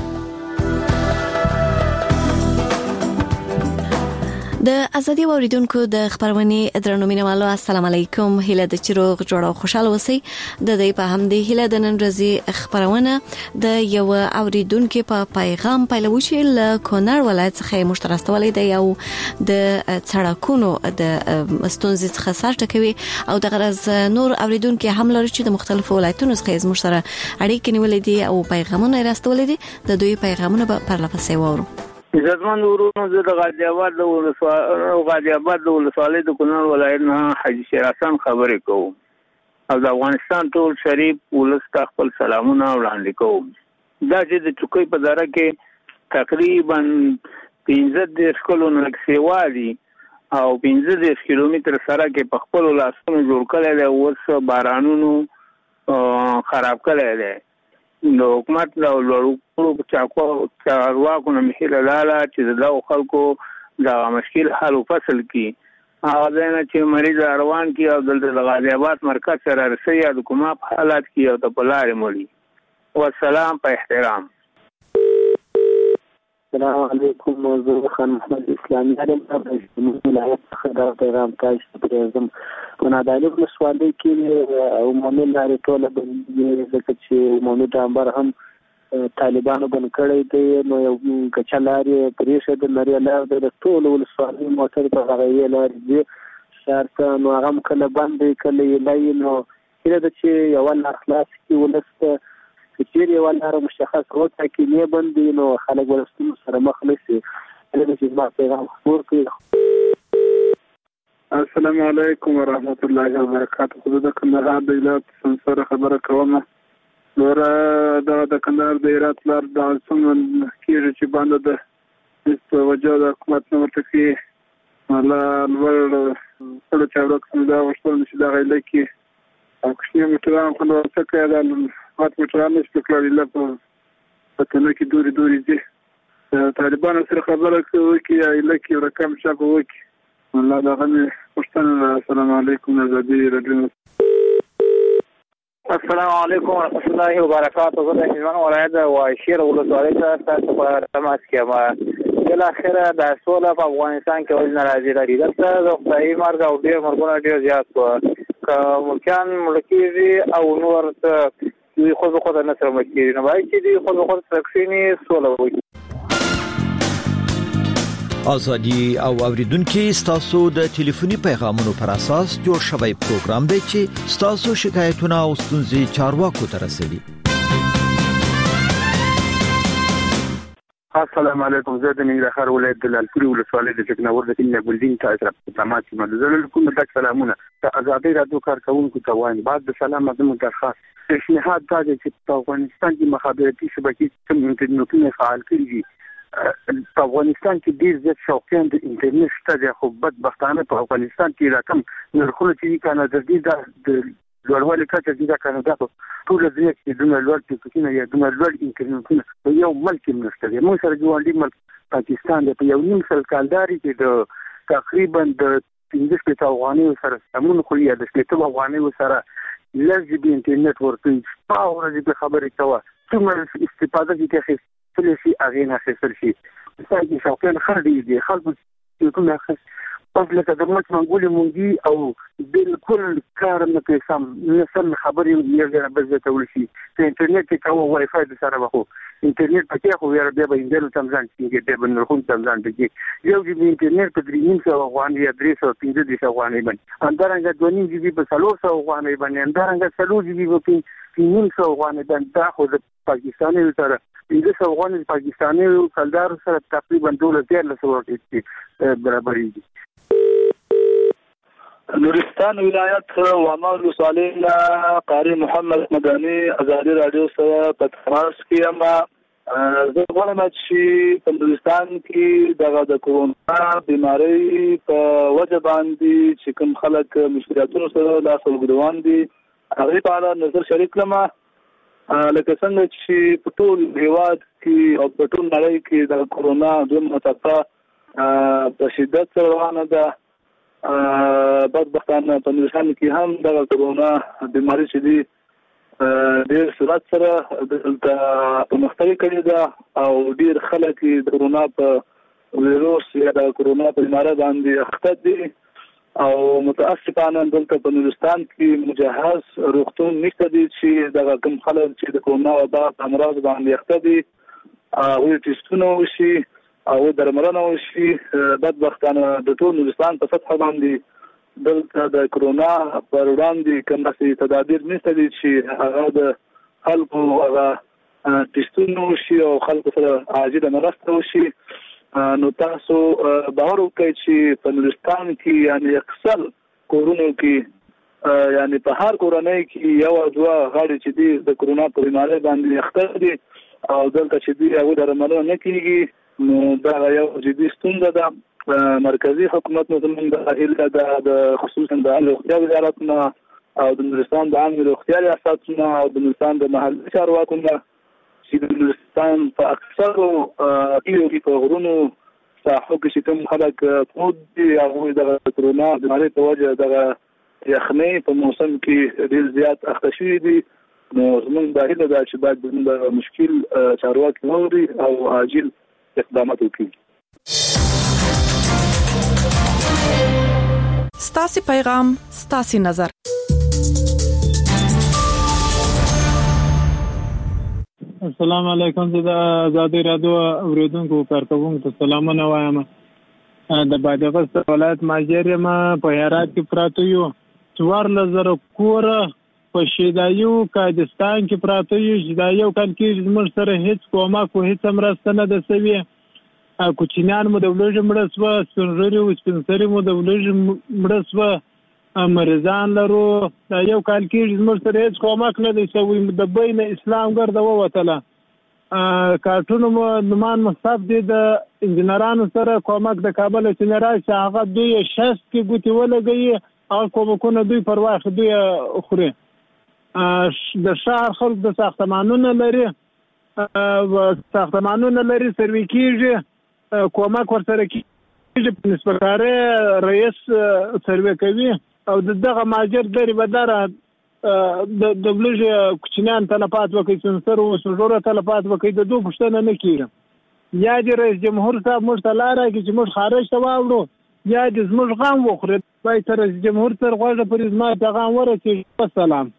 د ازادي اوریدونکو د خبرونې درنو مینوالو السلام علیکم. هیله د چروغ جوړ او خوشاله اوسئ. د دې په هم د هیله د نن ورځې خبرونه د یو اوریدونکو په پیغام پیلوي چې له کونړ ولایت څخه مشترستولې د یو د سړکونو د ستونزې څخه سر ټکوي او د غرض نور اوریدونکو هم لري چې د مختلفو ولایتونو څخه زموږ سره اړیکې نیولې دي او پیغامونه راستولې دي. د دوی پیغامونه په پرلپسې وورو. عزتمن ورونو زه د غازی آباد د ولسوالۍ غازی آباد د ولسوالۍ د کونړ ولایت نه حاجي شیر حسن خبرې کوم او د افغانستان ټول شریف ولس ته خپل سلامونه وړاندې کوم. دا چې د چوکۍ په دره کې تقریبا پنځه دېرش کلونه لږ سیوا دي او پنځه دېرش کیلومتر سړک یې په خپلو لاسونو جوړ کړی دی، اوس بارانونو خراب کړی دی. د حکومت له لوړو چارواکو نه مې هیله لاله چې د دغو خلکو دغه مشکل حل و فصل کړي. هغه ځای نه چې مریض روان کړي او دلته د غازی آباد مرکز سره رسوي یا د کومه په حالات کې او ته په لارې مولي. والسلام په احترام. السلام علیکم. موضوع خان محمد اسلامي علم د ولایت څخه دا پیغام تاسو ته پرېږدم. په نادعلي ولسوالۍ کې عمومي لارې ټوله بندې ځکه چې عمومي ډامبر هم طالبانو بند کړی دی. نو یو کچه لارې پرېښې ده، نرۍ لار ده، د ټولو ولسوالۍ موټر په هغه یوې لارې ځي ښار ته. نو هغه هم کله بند دی کله یې لایي. نو هیله ده چې یوه لار خلاص کړي ولس ته. که چېرې یوه لاره مشخص وټاکي نه بند وي نو خلک به له ستونزو سره مخ نه شي. هیله ده چې زما پیغام خپور کړي. السلام علیکم ورحمت الله وبرکاته. خو د کندهار د ایلات سره خبره کوم. نور د کندهار د ایرات لار د څنګه کېږي چې باندې د په وجه د حکومت نه ورته کې مالا لوړ ټول چارواک څنګه وشتل نشي دا غیله کې او کښې موټران خو نو څه کوي دا مات موټران نشي کړی لکه په تنه کې دوري دوري دي. طالبانو سره خبره کوي کې ایله کې رقم شاکو وکي الله دا غني پښتنه. السلام علیکم ازادي راډیو. السلام علیکم ورحمۃ اللہ وبرکاتہ. زه د هلمند ولایت واشیر ولسوالۍ څخه تاسو په تماس کې یم. بالاخره د سوله په افغانستان کې ولې ناراضي لري. دلته د خدایي مرګ او ډېر مرګونه ډېر زیات شو. که ملکیان مړه کېږي او نور دوی خود به خود نه سره مړه کېږي نو باید چې دوی خود به خود سره کښېني سوله وکړي. ازادي او اوریدونکو ستاسو د ټلیفوني پیغامونو پر اساس جوړ شوی پروګرام دی چې ستاسو شکایتونه او ستونزې چارواکو ته رسوي. السلام علیکم. زه د ننګرهار ولایت د لالپورې ولسوالۍ د ټکناور د کلي ګلدین ته سره تماس یم. زه له کوم تک سلامونه د ازادي راډیو کارکونکو ته وایم. بعد د سلام مقدمه درخواست پیشنهاد دا دی چې په افغانستان کې مخابراتي شبکې کوم انټرنیټونه فعال کړي دي. په افغانستان کې ډېر زیات شوقیان د انټرنیټ شته دي خو بدبختانه په افغانستان کې رقم نرخونه چې کنه د دې د لوړوالي کچه دي دا کنه دا ټول دې چې د لوړ ټیکنالوژي یا د لوړ انټرنیټونه په یو ملک کې نشته دي. موږ سره ګوندې ملک پاکستان د یو نیم سل کالداري کې د تقریبا د پنځه شپږ افغاني سره سمون خو یا د شپږ افغاني سره لږ انټرنیټ ورکړي او ورځې خبرې کوه څومره استفاده دي کې خپل شي اغه نه خسر شي څنګه شوکان خردي دي خلک کوم پس لکه د مچ منګولي مونږی او بالکل کار نه کوي سم نه سم خبرې یې به زه تول شي په انټرنیټ کې کوم وای فای د سره وخو انټرنیټ پکې خو یې بیا به اندلو تمځان چې دې بنر خو تمځان کې یو چې انټرنیټ په درې نیم سو افغان یا درې سو پنځه دي افغانۍ باندې اندرنګ د نیم جی بي په څلور سو افغانۍ باندې اندرنګ څلور جی بي په نیم سو افغانۍ باندې دا خو د پاکستاني سره پنځه سو افغانۍ پاکستاني کلدار سره تقریبا دوله ډیر له سو کې برابرې دي. نورستان ولایت وامر صالح قاری محمد مدني ازادي رادیو سره په تماس کې اما زه غواړم چې په نورستان کې دغه د کورونا بیماری په وجه باندې چې کوم خلک مشکلاتونو سره لاس وګړوان دي هغه په اړه نظر شریک کړم لکه څنګه چې په ټول هیواد کې او په ټول نړۍ کې د کورونا د متفاوت په شدت سره روانه ده. بدبختانه په نورستان کې هم د کورونا بیماری چې دی ډېر سرعت سره د پرمختګ کړی ده او ډېر خلک د کورونا په ویروس یا د کورونا په بیماری باندې اخته دي او متاسفانه دلته په نورستان کې مجهز روغتون نشته دي چې د کوم خلک چې د کورونا وبا په امراض باندې اخته دي او ټیسټونه وشي او درملنه وشي. بدبختانه د ټول نورستان په سطح باندې دلته د کورونا پر وړاندې کوم څه تدابیر نشته دي چې هغه د خلکو هغه ټیسټونه وشي او خلکو سره عاجله مرسته وشي. نو تاسو باور وکړئ چې په نورستان کې یعنی اکثر کورونو کې یعنی په هر کورنۍ کې یو دوه غړي چې دي د کورونا په بیماری باندې اخته دي او دلته چې دي هغه درملنه نه کیږي. نو دا یو جدي ستونزه ده. مرکزی حکومت نو زموږ د اهل د خصوصا د عامه روغتیا وزارت نه او د نورستان د عامه روغتیا ریاست نه او د نورستان د محلي چارواکو نه چې د نورستان په اکثرو ایو کې په غرونو ساحو کې چې کوم خلک پروت دي هغوی د کورونا بیمارۍ په وجه دغه یخنۍ په موسم کې ډېر زیات اخته شوي دي. نو زموږ د اهل ده چې باید د مشکل چارواکي واوري او عاجل اقدامات وکړي. ستاسو پیغام ستاسو نظر. السلام علیکم د آزادی رادیو اوریدونکو کارکونکو ته سلامونه وایم. د بادغیس ولایت ماجری ما په هرات کې پراته یو څوار لزر کور په شیدایو کاجستان کې پراته یو شیدایو کال کې زموږ سره هیڅ کومه کو هیڅ امرسته نه ده سوي. کوچینان مو د ولوژ مړسوه سنجري او سپنسري مو د ولوژ مړسوه مریضان لرو. دا یو کال کې زموږ سره هیڅ کومه نه ده سوي. د بین اسلام ګرځه ووتله کارټونو مو نمان مصطف دي د انجنیرانو سره کومک د کابل چې راځي هغه دوی شست کې ګوتې ولګي او کومکونه دوی پرواخ دوی خوري. د شهر خلک د ساختمانونو لري ساختمانونو لري سروي کېږي کومک ورسره کېږي په نسبتاره رئیس سروي کوي او دغه ماجر لري بداره د دبلج کوچنیان تلفات وکړي سنسر او سجوره تلفات وکړي د دوه پښتنه نه کیږي. یا د رئیس جمهور صاحب مشتلاره کې چې موږ خارج ته واوړو یا د زموږ غم وخوري پای تر رئیس جمهور تر غوږه پرې زما پیغام ورسېږي. السلام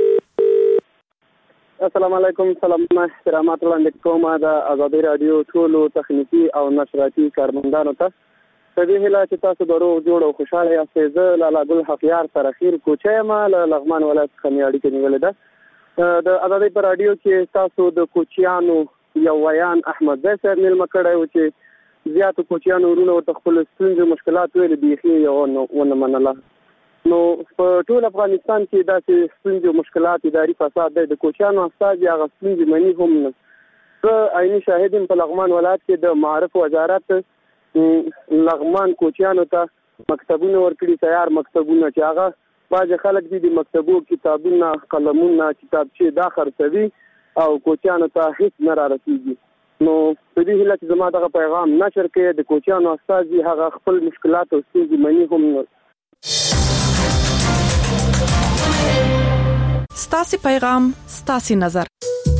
السلام علیکم. سلامونه احترامات وړاندې کوم د آزادی رادیو ټولو تخنیکی او نشراتي کارمندانو ته. په دې هیله چې تاسو د روغ جوړ او خوشاله یاستئ. زه لالا ګل حقیار سره خیر کوچه ما له لغمان ولایت څخه مې اړیکه نیولې ده. د آزادی په رادیو کې تاسو د کوچیانو یو ویان احمد زی صاحب مېلمه کړی و چې زیاتو کوچیانو ورونه ورته خپل ستونزې مشکلات ویلې بیخي یې ونه منله. نو په ټول افغانستان کې داسې ستونزې او مشکلات اداري فساد دی. د کوچیانو استازي هغه ستونزې مني هم نه. زه عیني شاهد یم په لغمان ولایت کې د معارف وزارت لغمان کوچیانو ته مکتبونه ورکړي تیار مکتبونه چې هغه بعضې خلک دي د مکتبو کتابونه قلمونه کتابچې دا خرڅوي او کوچیانو ته هیڅ نه رارسېږي. نو په دې هیله چې زما دغه پیغام نشر کړي د کوچیانو استازي هغه خپل مشکلات او ستونزې مني هم نه. ستاسو پیغام ستاسو نظر.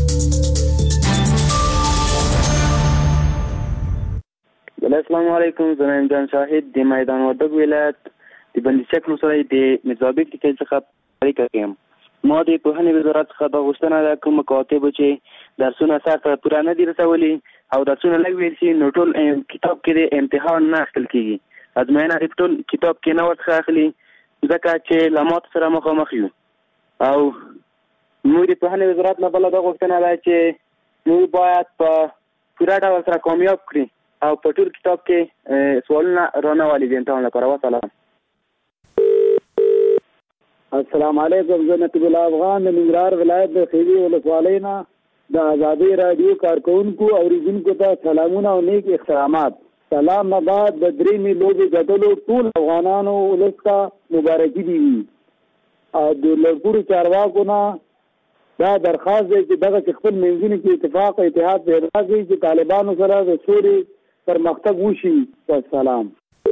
السلام علیکم، زه یم جان شاهد د میدان وردګ ولایت د بندیشک نوسرای د مزابیک کې څخه اړیکه کوم. ما د پوهنې وزارت څخه د غوښتنه ده کوم مکاتب چې درسونه سره پوره نه دي رسولي او درسونه لږ ویل شي نو ټول کتاب کې د امتحان نه اخیستل کیږي. ازموینه د ټول کتاب کې نه ورڅخه اخلي ځکه چې له مات سره مخامخ یو. او موږ د پوهنې وزارت نه بله دا غوښتنه ده چې موږ باید په پوره ډول سره کامیاب کړي او په ټول کتاب کې سوالونه رانه والي د امتحان لپاره. وسلام. السلام علیکم، زه نقیب الله افغان د ننګرهار ولایت د خیری ولسوالۍ نه د ازادي رادیو کارکونکو او اوریدونکو ته سلامونه او نیک احترامات. سلام نه بعد د درېمې لوبې ګټلو ټول افغانانو ولس ته مبارکي دي او د لوړپوړو چارواکو نه دا درخواست دی چې دغه خپل منځونو کې اتفاق او اتحاد پیدا کړي چې طالبانو سره د سولې پرمختګ وشي. والسلام.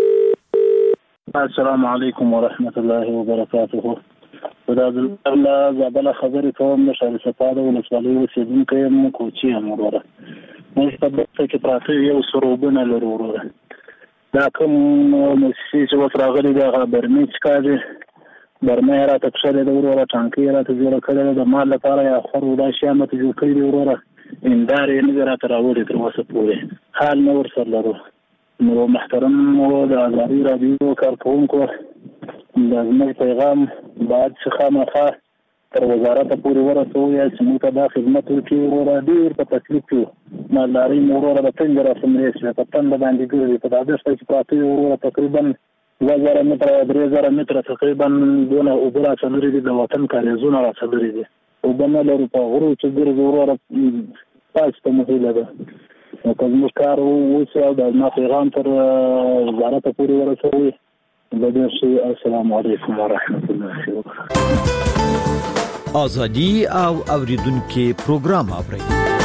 السلام علیکم ورحمت الله وبرکاته. دا د الله زابله خبرې کوم د شهر صفاده ولسوالۍ اوسېدونکی یم، کوچي یم. وروره موږ په دغه کې پراته یو سروبونه لرو. وروره دا کوم موسسې چې اوس راغلي دي هغه برمې څکا دي، برمې یې راته کښلې ده. وروره ټانکۍ یې راته جوړه کړې ده د مال لپاره، یا خور دا شیان راته جوړ کړي دي. وروره امدار یې نه دي راته راوړي تر اوسه پورې، حال نه ورسره لرو. نو محترم د ازادي رادیو کارکونکو د زموږ پیغام باید چې خامخا تر وزارته پورې ورسوي چې موږ ته دا خدمت وکړي. وروره ډېر په تکلیف یو، مالداري مو وروره د تنګ راسمرې شوې، په تنده باندې ګرځي. په دا دښته کې پراته یو وروره تقریبا دوه زره متره درې زره متره تقریبا دونه اوبه راڅه لرې دي، د وطن کاریزونه راڅه لرې دي، اوبه نه لرو. په غرو چې ګرځي وروره پاس ته مو هیله ده نو که زموږ کار وشي او د زما پیغام تر وزارته پورې ورسوي به ډېر ښه. السلام علیکم ورحمت الله وبرکاته. ازادي او اوریدونکو پروګرام اورئ.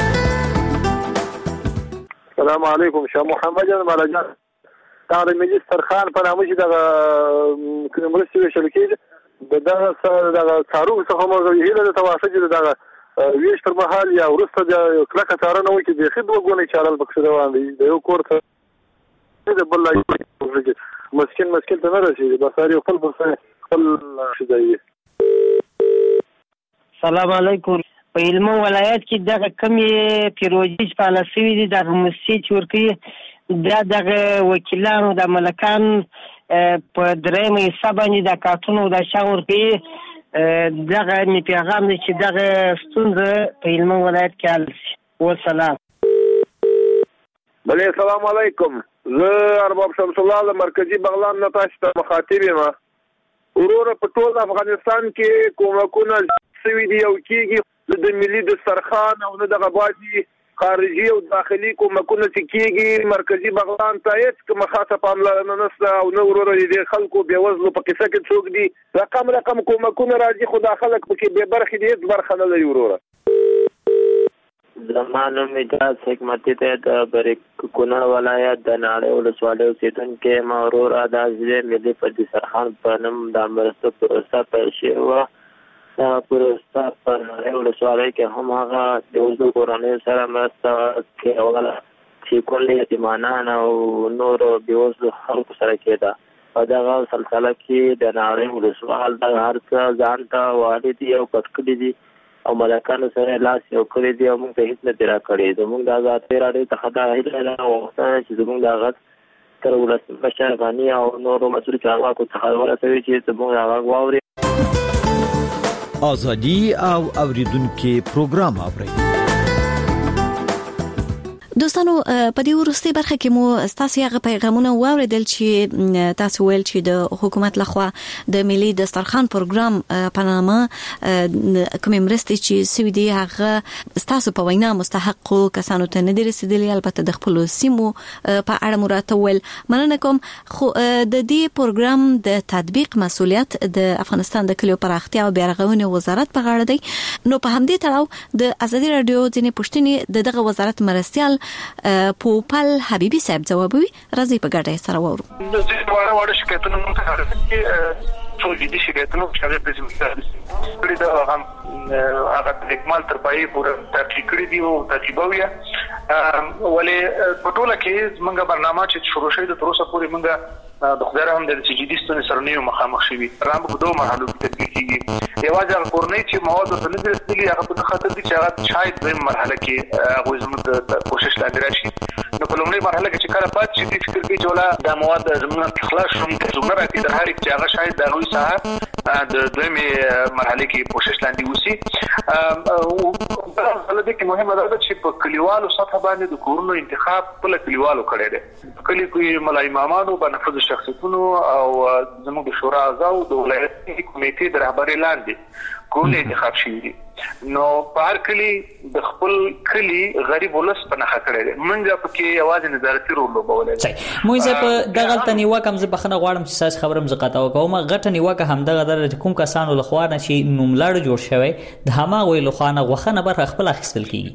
السلام علیکم. شاه محمد جان مالاجان دا د ملي سترخان په نامه چې دغه مرستې ویشل کېږي د دغه دغه څاروو څخه موږ هیله ده تواسه چې دغه ویش پر مهال یا وروسته د کلکه څارنه وکړي. بیخي دوه ګونې چارل پکښې روان دي، د یو کور ته د بل مسکین مسکین ته نه رسېږي، بس هر یو خپل پر خپل ځای وي. سلام علیکم. په هلمند ولایت کې دغه کمې پروژې چې فعاله شوي دي دغه موسسې چې ورکوي دا دغه وکیلانو د ملکان په درېیمه حصه باندې د کارتونو د شیان ورکوي. دغه می پیغام دی چې دغه ستونزه په هلمند ولایت کې حل شي. والسلام. بله السلام علیکم. زه ارباب شمس الله د مرکزي بغلان نه تاسو ته مخاطب یم. وروره په ټول افغانستان کې کومکونه شوي دي او کېږي د ملي دسترخوان او نه دغه باندې خارجي او داخلي کومکونه چې کېږي مرکزي بغلان ته هېڅ کومه خاصه پاملرنه نشته او نه وروره د دې خلکو بېوزلو په قصه کې څوک دي. رقم رقم کومکونه راځي خو دا خلک پکې بې برخې دي، هېڅ برخه نه لري. وروره زما نوم اجاز حکمتي دی د بریک کونړ ولایت د ناړۍ ولسوالۍ اوسېدونکی یم. وروره دا چې ملي په دسترخوان په نوم د مرستو پروسه پیل شوې وه. دا پروسه په ناړۍ ولسوالۍ کې هم هغه د وزلو کورنیو سره مرسته کوله چې کل یتیمانان او نورو بېوزلو خلکو سره کېده. په دغه سلسله کې د ناړۍ ولسوال دغه هر څه ځان ته والي دي او پټ کړي دي او ملکانو سره لاس یو کړی دی او موږ ته هېڅ نه دي راکړی. زموږ د ازادۍ راډیو څخه دا هیله ده او غوښتنه چې زموږ د غږ تر ولسمشر غني او نورو مسؤلو چارواکو څخه ورسوي چې زموږ د غږ واوري. ازادي او اوریدونکو پروګرام اورئ. دوستانو په دې ورستي برخه کې مو ستاسو هغه پیغامونه واوریدل چې تاسو ویل چې د حکومت لخوا د ملي دسترخوان پروګرام په نامه کوم مرستې چې سوي دي هغه ستاسو په وینا مستحق کسانو ته نه دي رسیدلي. البته د خپل سیمو په اړه مراته ول مننه کوم. خو د دې پروګرام د تطبیق مسؤلیت د افغانستان د کلیو پراختیا او بیارغونې وزارت په غاړه دی. نو په همدې تړاو د ازادي رادیو ځینې پوښتنې د دغه وزارت مرستيال پوپل حبیبي صاحب ځوابوي. راځي په ګډه سره وورو. د دې وړه وړه شکایتونه موږ ته څو جدي شکایتونه چې په سیمه کې دا هم هغه د اکمال تر پای پورې تحقیق کړی دی او تعقیبوي ولې په ټوله کې موږ برنامه چې شروع شوه د تروسه پورې موږ د خدای رحم د جدي ستونزې سره نه مخامخ شوي رام په دوه مرحلو کې تطبیق کیږي یوازې هغه کورنۍ چې مواد ته نه رسیدلي هغه په خاطر دي چې هغه شاید د مرحله کې هغه زموږ د کوشش لاندې راشي نو په لومړۍ مرحله کې چې کله پات شي فکر کوي چې ولا د مواد زموږ خلاص شوم د زموږ راکې د هر چې هغه شاید د غوي ساحه د دویمه مرحله کې کوشش لاندې وسی او په دې کې مهمه ده چې په کلیوالو سطح باندې د کورونو انتخاب په کلیوالو کړي دي کلی کوي ملای امامانو باندې شخصیتونو او زموږ د شورا اعضاء د ولایتي کمیټې د رهبرۍ لاندې کول انتخاب شوي دي نو په هر کلی د خپل کلی غریب ولس په نخښه کړی دی منځ پکې یوازې نظارتي رول لوبولی صحیح موږ په دغه تنیوا کوم ز بخنه غواړم چې ساس خبرم زقاته وکوم غټه نیوکه هم دغه در کوم کسانو لخوانه چې نوملړ جوړ شوی د هما وی لخوانه غوخنه بر خپل اخیستل کیږي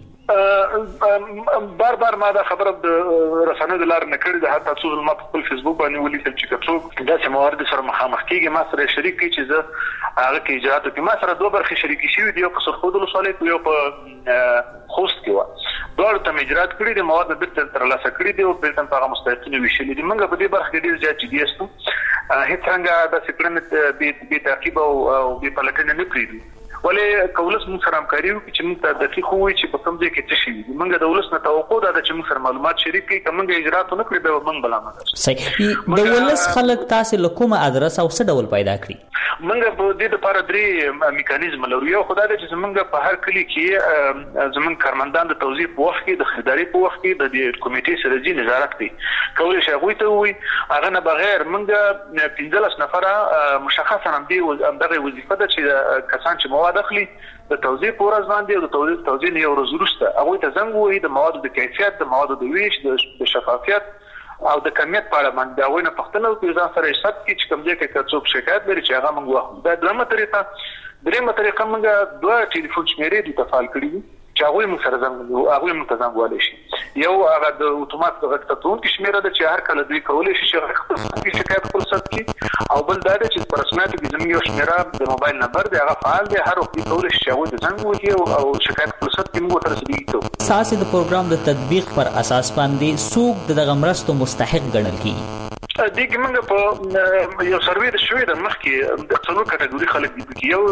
بار بار ما دا خبره د رسنیو د لار نه کړې ده حتی څو ځله ما په خپل فیسبوک باندې ولیکل چې څوک داسې موارد سره مخامخ کیږي ما سره شریک کی چې زه هغه کې اجرات کوم ما سره دوه برخې شریک شوي دي په سرخود ولسوالۍ یو په خوست کې و دوه تم اجرات کړې دي مواد د تر لاسه کړې دي او په تم هغه مستحقین ویشلې دي موږ په دې برخه کې ډیر زیات جدي یو هیڅ څنګه د سپلمنت به تعقیب او به پلټنه نه کړې ولې کولس موږ سره همکاري وکړي چې موږ ته دقیق وایي چې په کوم ځای کې څه شي موږ د ولس نه توقع ده چې موږ سره معلومات شریک کړي کوم اجرات نه کړی به موږ بل عمل صحیح د ولس خلک تاسو له کومه ادرس او څه ډول پیدا کړی موږ په دې لپاره درې میکانیزم لرو یو خدای دې چې موږ په هر کلی کې زمون کارمندان د توظیف په وخت کې د خریداري په وخت کې د دې کمیټې سره ځي نظارت کوي کولای شي غوي ته وي هغه نه بغیر موږ پنځلس نفره مشخصا هم دي دغه وظیفه ده چې کسان چې مواد اخلي د توظیف ورځ باندې او د توظیف توظیف یو ورځ وروسته هغه ته زنګ وایي د موادو د کیفیت د موادو د ویش د شفافیت او د کمیت په اړه باندې دا وینه پښتنه او ځان سره حساب کې چې کوم ځای کې څوک شکایت لري چې هغه موږ واخلو دا درمه طریقه درېمه طریقه موږ دوه ټلیفون شمیرې د تفعال کړی دي چې هغه موږ سره زنګ هغه موږ ته زنګ والي شي یو هغه د اتومات غټتون کې شمیره ده چې هر کله دوی کولای شي چې خپل شکایت خپل ثبت کړي او بل دا چې په رسمیت کې زموږ یو شمیره د موبایل نمبر دی هغه فعال دی هر وخت کولای شي چې هغه زنګ وکړي او شکایت خپل ثبت کړي موږ تر رسیدي ساسي د پروګرام د تطبیق پر اساس باندې څوک د دغه مرستو مستحق ګڼل کیږي دغه موږ په یو سروې د شوې د مخکې د څلور کټګوري خلک دي یو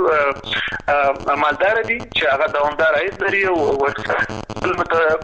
مالدار دي چې هغه دوامدار عاید لري او بل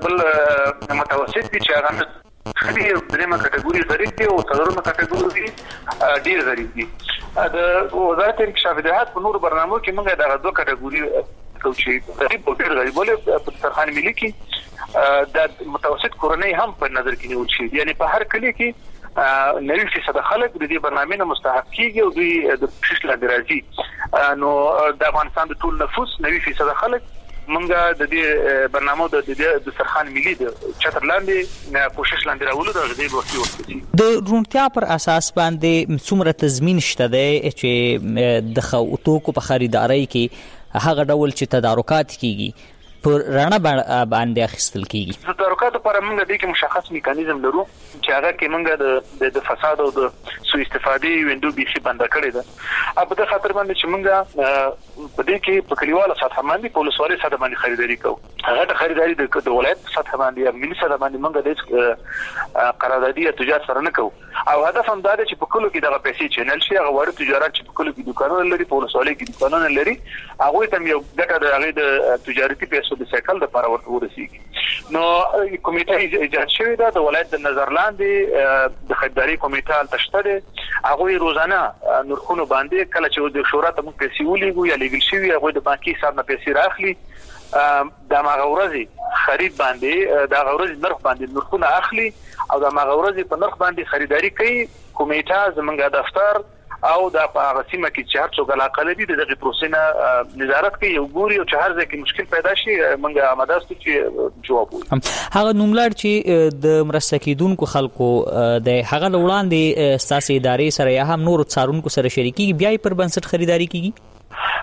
متوسط دي چې هغه خدي درېمه کټګوري غریب دي او څلورمه کټګوري ډیر غریب دي د وزارت انکشاف دهات په نور برنامو کې موږ دغه دوه کټګوري کوچي غریب او ډیر غریب ولې په سرخان ملي کې د متوسط کورنۍ هم په نظر کې نیول شي یعنی په هر کلی کې نوي فیصد خلک د دې برنامې نه مستحق کیږي او دوی د کوشش لاندې راځي نو د افغانستان د ټول نفوس نوي فیصد خلک منګه د دې برنامه د د سرخان ملي د چتر لاندې کوشش لاندې راولو د دې وختي وختي د رونټیا پر اساس باندې څومره تضمین شته دی چې د توکو په خریدارۍ کې هغه ډول چې تدارکات کیږي پر رانه باندې اخیستل کیږي د تدارکات لپاره موږ د دې مشخص میکانیزم لرو چې هغه کې موږ د د فساد او د سوء استفادې وینډو بيخي بند کړی ده په دې خاطر باندې چې موږ په دې کې په کلیواله سطح باندې په ولسوالۍ سطح باندې خریداري کوو هغه د خریداري د ولایت سطح باندې یا ملي سطح باندې موږ د قراردادي تجارت سره نه کوو او هدف هم دا دی چې په کلو کې دغه پیسې چینل شي هغه وړ تجارت چې په کلو کې دکانونه لري په ولسوالۍ کې دکانونه لري هغه ته یو ګټه د هغه د تجارتي پیسو د سایکل د لپاره ورته ورسیږي نو کمیټه ایجاد شوې ده د ولایت د نظرلاند د خریداري کمیټه تشته هغه روزانه نرخونو باندې کله چې د شورا ته موږ پیسې ولېږو یا لګل شوی هغه د بانکي حساب نه پیسې راخلي د ماغورزي خرید باندې د غورزي نرخ باندې نرخونه اخلي او د ماغورزي په نرخ باندې خریداري کوي کمیټه زمونږ دفتر او د هغه سیمه کې چې هر څوک علاقه لري د دغه پروسې نه نظارت کوي او ګوري او چې هر ځای کې مشکل پیدا شي موږ آماده ستو چې جواب وایو هغه نوملړ چې د مرسته کیدونکو خلکو د هغه وړاندې ساسي ادارې سره یا هم نور څارونکو سره شریکي بیا پر بنسټ خریداري کیږي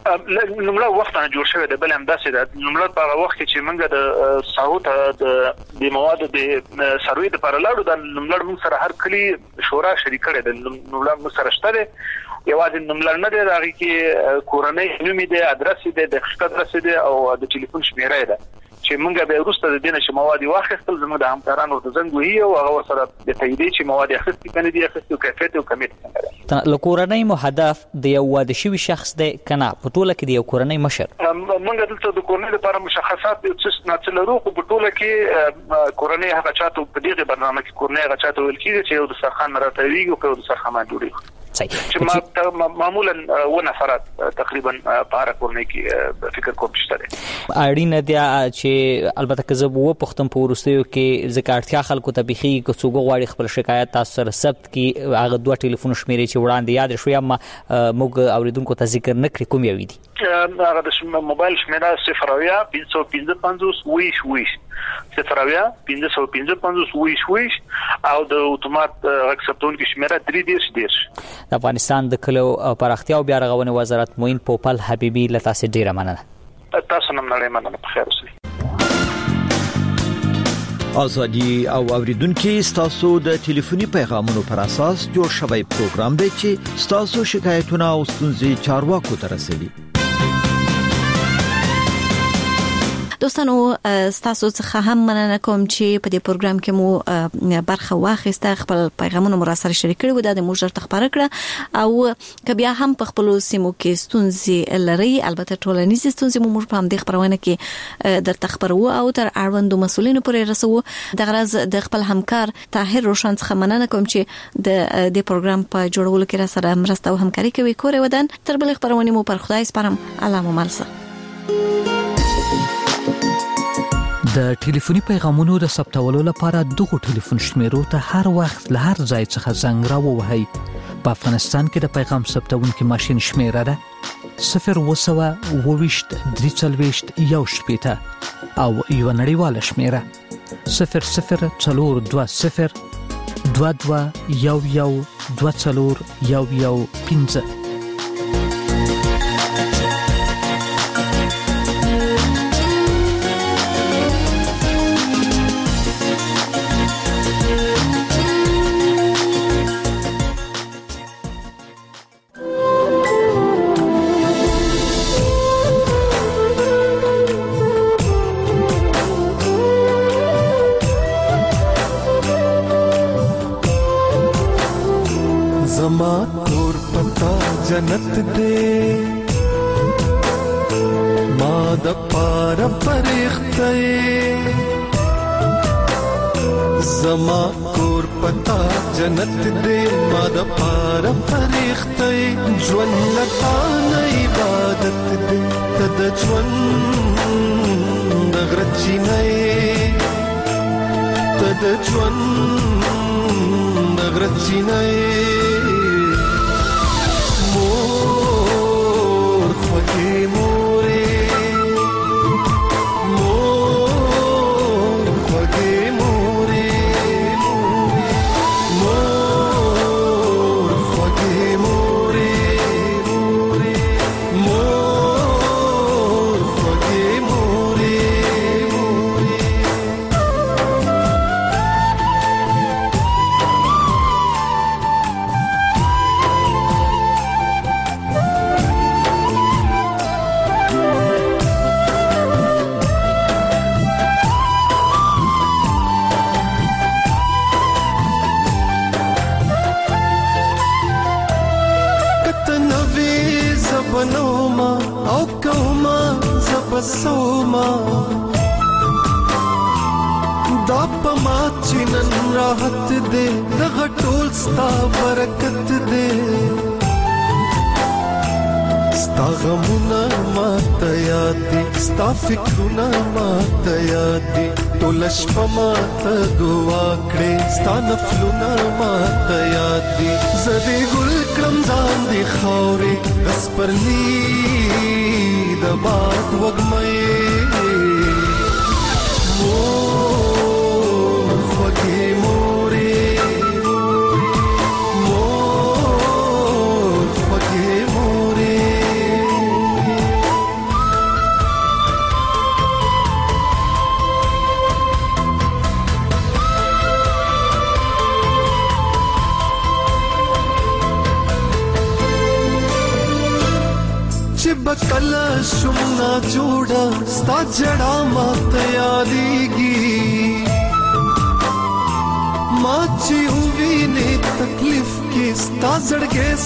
نمړه وخت نه جوړ شوی دی بل هم داسې ده نمړه په هغه وخت چې موږ د ساوت د مواد د سروي د پر لاړو د نمړه موږ سره هر کلی شورا شریک کړي د نمړه موږ سره شته یوازې نمړه نه دی راغی کې کورنۍ نوم دی ادرس دی د خپل ادرس دی او د ټلیفون شمیره ده چې موږ به وروسته د دینه چې مواد واخیستل زموږ د همکارانو د زنګ وی او هغه سره د تایید چې مواد اخیستل کنه دي اخیستل کیفیت او کمیت څنګه له کورنۍ مو هدف د یو واده شوی شخص دی کنه په ټوله کې د یو کورنۍ مشر موږ دلته د کورنۍ لپاره مشخصات د څه نه څلورو په ټوله کې کورنۍ هغه چاته په دغه برنامه کې کورنۍ هغه چاته ویل کیږي چې یو د سرخان راټوي او په د سرخان جوړي چې معمولا و نفرات تقریبا په هر کورنۍ کې فکر کوم شته اړینه دی چې البته که زه وو پختم په ورستیو کې ذکرتیا خلکو ته بخي که څوګ غواړي خپل شکایت تاسو سره ثبت کی هغه دوه ټلیفون شمیرې چې وړاندې یاد شوی اما موږ اوریدونکو ته ذکر نکړي کوم یو دي هغه د موبایل شمیره صفر اویا پنځه پنځه پنځوس ویش ویش صفر اویا پنځه پنځه پنځوس ویش ویش او د اتومات اکسپټون کې شمیره درې دیش دیش د افغانستان د کلو پراختیا او بیا رغونې وزارت موین پوپل حبیبي له تاسو ډیره مننه تاسو نن نړۍ مننه په خیر اوسئ ازادي او اوریدونکو ستاسو د ټلیفوني پیغامونو پر اساس جوړ شوی پروګرام دی چې ستاسو شکایتونه او ستونزې چارواکو ته رسوي دوستانو ستاسو څخه هم مننه کوم چې په دې پروګرام کې مو برخه واخیسته خپل پیغامونه مو سره شریک کړو د موږ درته خبره کړه او کبیا هم په خپل سیمو کې ستونزې لري البته ټولنیز ستونزې مو موږ په همدې خبرونه کې درته خبرو او تر اړوندو مسولینو پورې رسو د غرض د خپل همکار طاهر روشن څخه مننه کوم چې د دې پروګرام په جوړولو کې را سره مرسته او همکاري کوي کور ودان تر بل خبرونه مو پر خدای سپارم الله مو ملسه د ټلیفوني پیغامونو د ثبتولو لپاره دغه ټلیفون شمیرو ته هر وخت له هر ځای څخه زنګ راووهئ. په افغانستان کې د پیغام ثبتونکي ماشين شمیره ده صفر وسوه وویشت درې څلوېښت یو شپېته او یو نړیواله شمیره صفر صفر څلور دوه صفر دوه دوه یو یو دوه څلور یو یو پنځه. जन्नत दे माद पार फरिश्ते जमा कोर पता जन्नत दे माद पार फरिश्ते ज्वन लता न इबादत दे तद ज्वन नगरची नए तद ज्वन नगरची नए मोर फगे मोरे मोर फगे मोरे मोर फगे मोरे मोर फगे मोरे बनोमा او کوما زبسوما دا پما چنن راحت دے دغه ټول ستا برکت دے ستا غمونه ما ته یاد دي ستا فکرونه ما ته یاد دي ټول شپه ما ته دعا کړې ستا نفلونه ما ته یاد دي زدي ګل کړم ځان دي خاورې بس پرلی د باد وګمې مور خوږې مورې مور خوږې مورې کله شمنا جوړه ستا جړه ماته یادېږي ما چې ووینې تکلیف کې ستا زړګی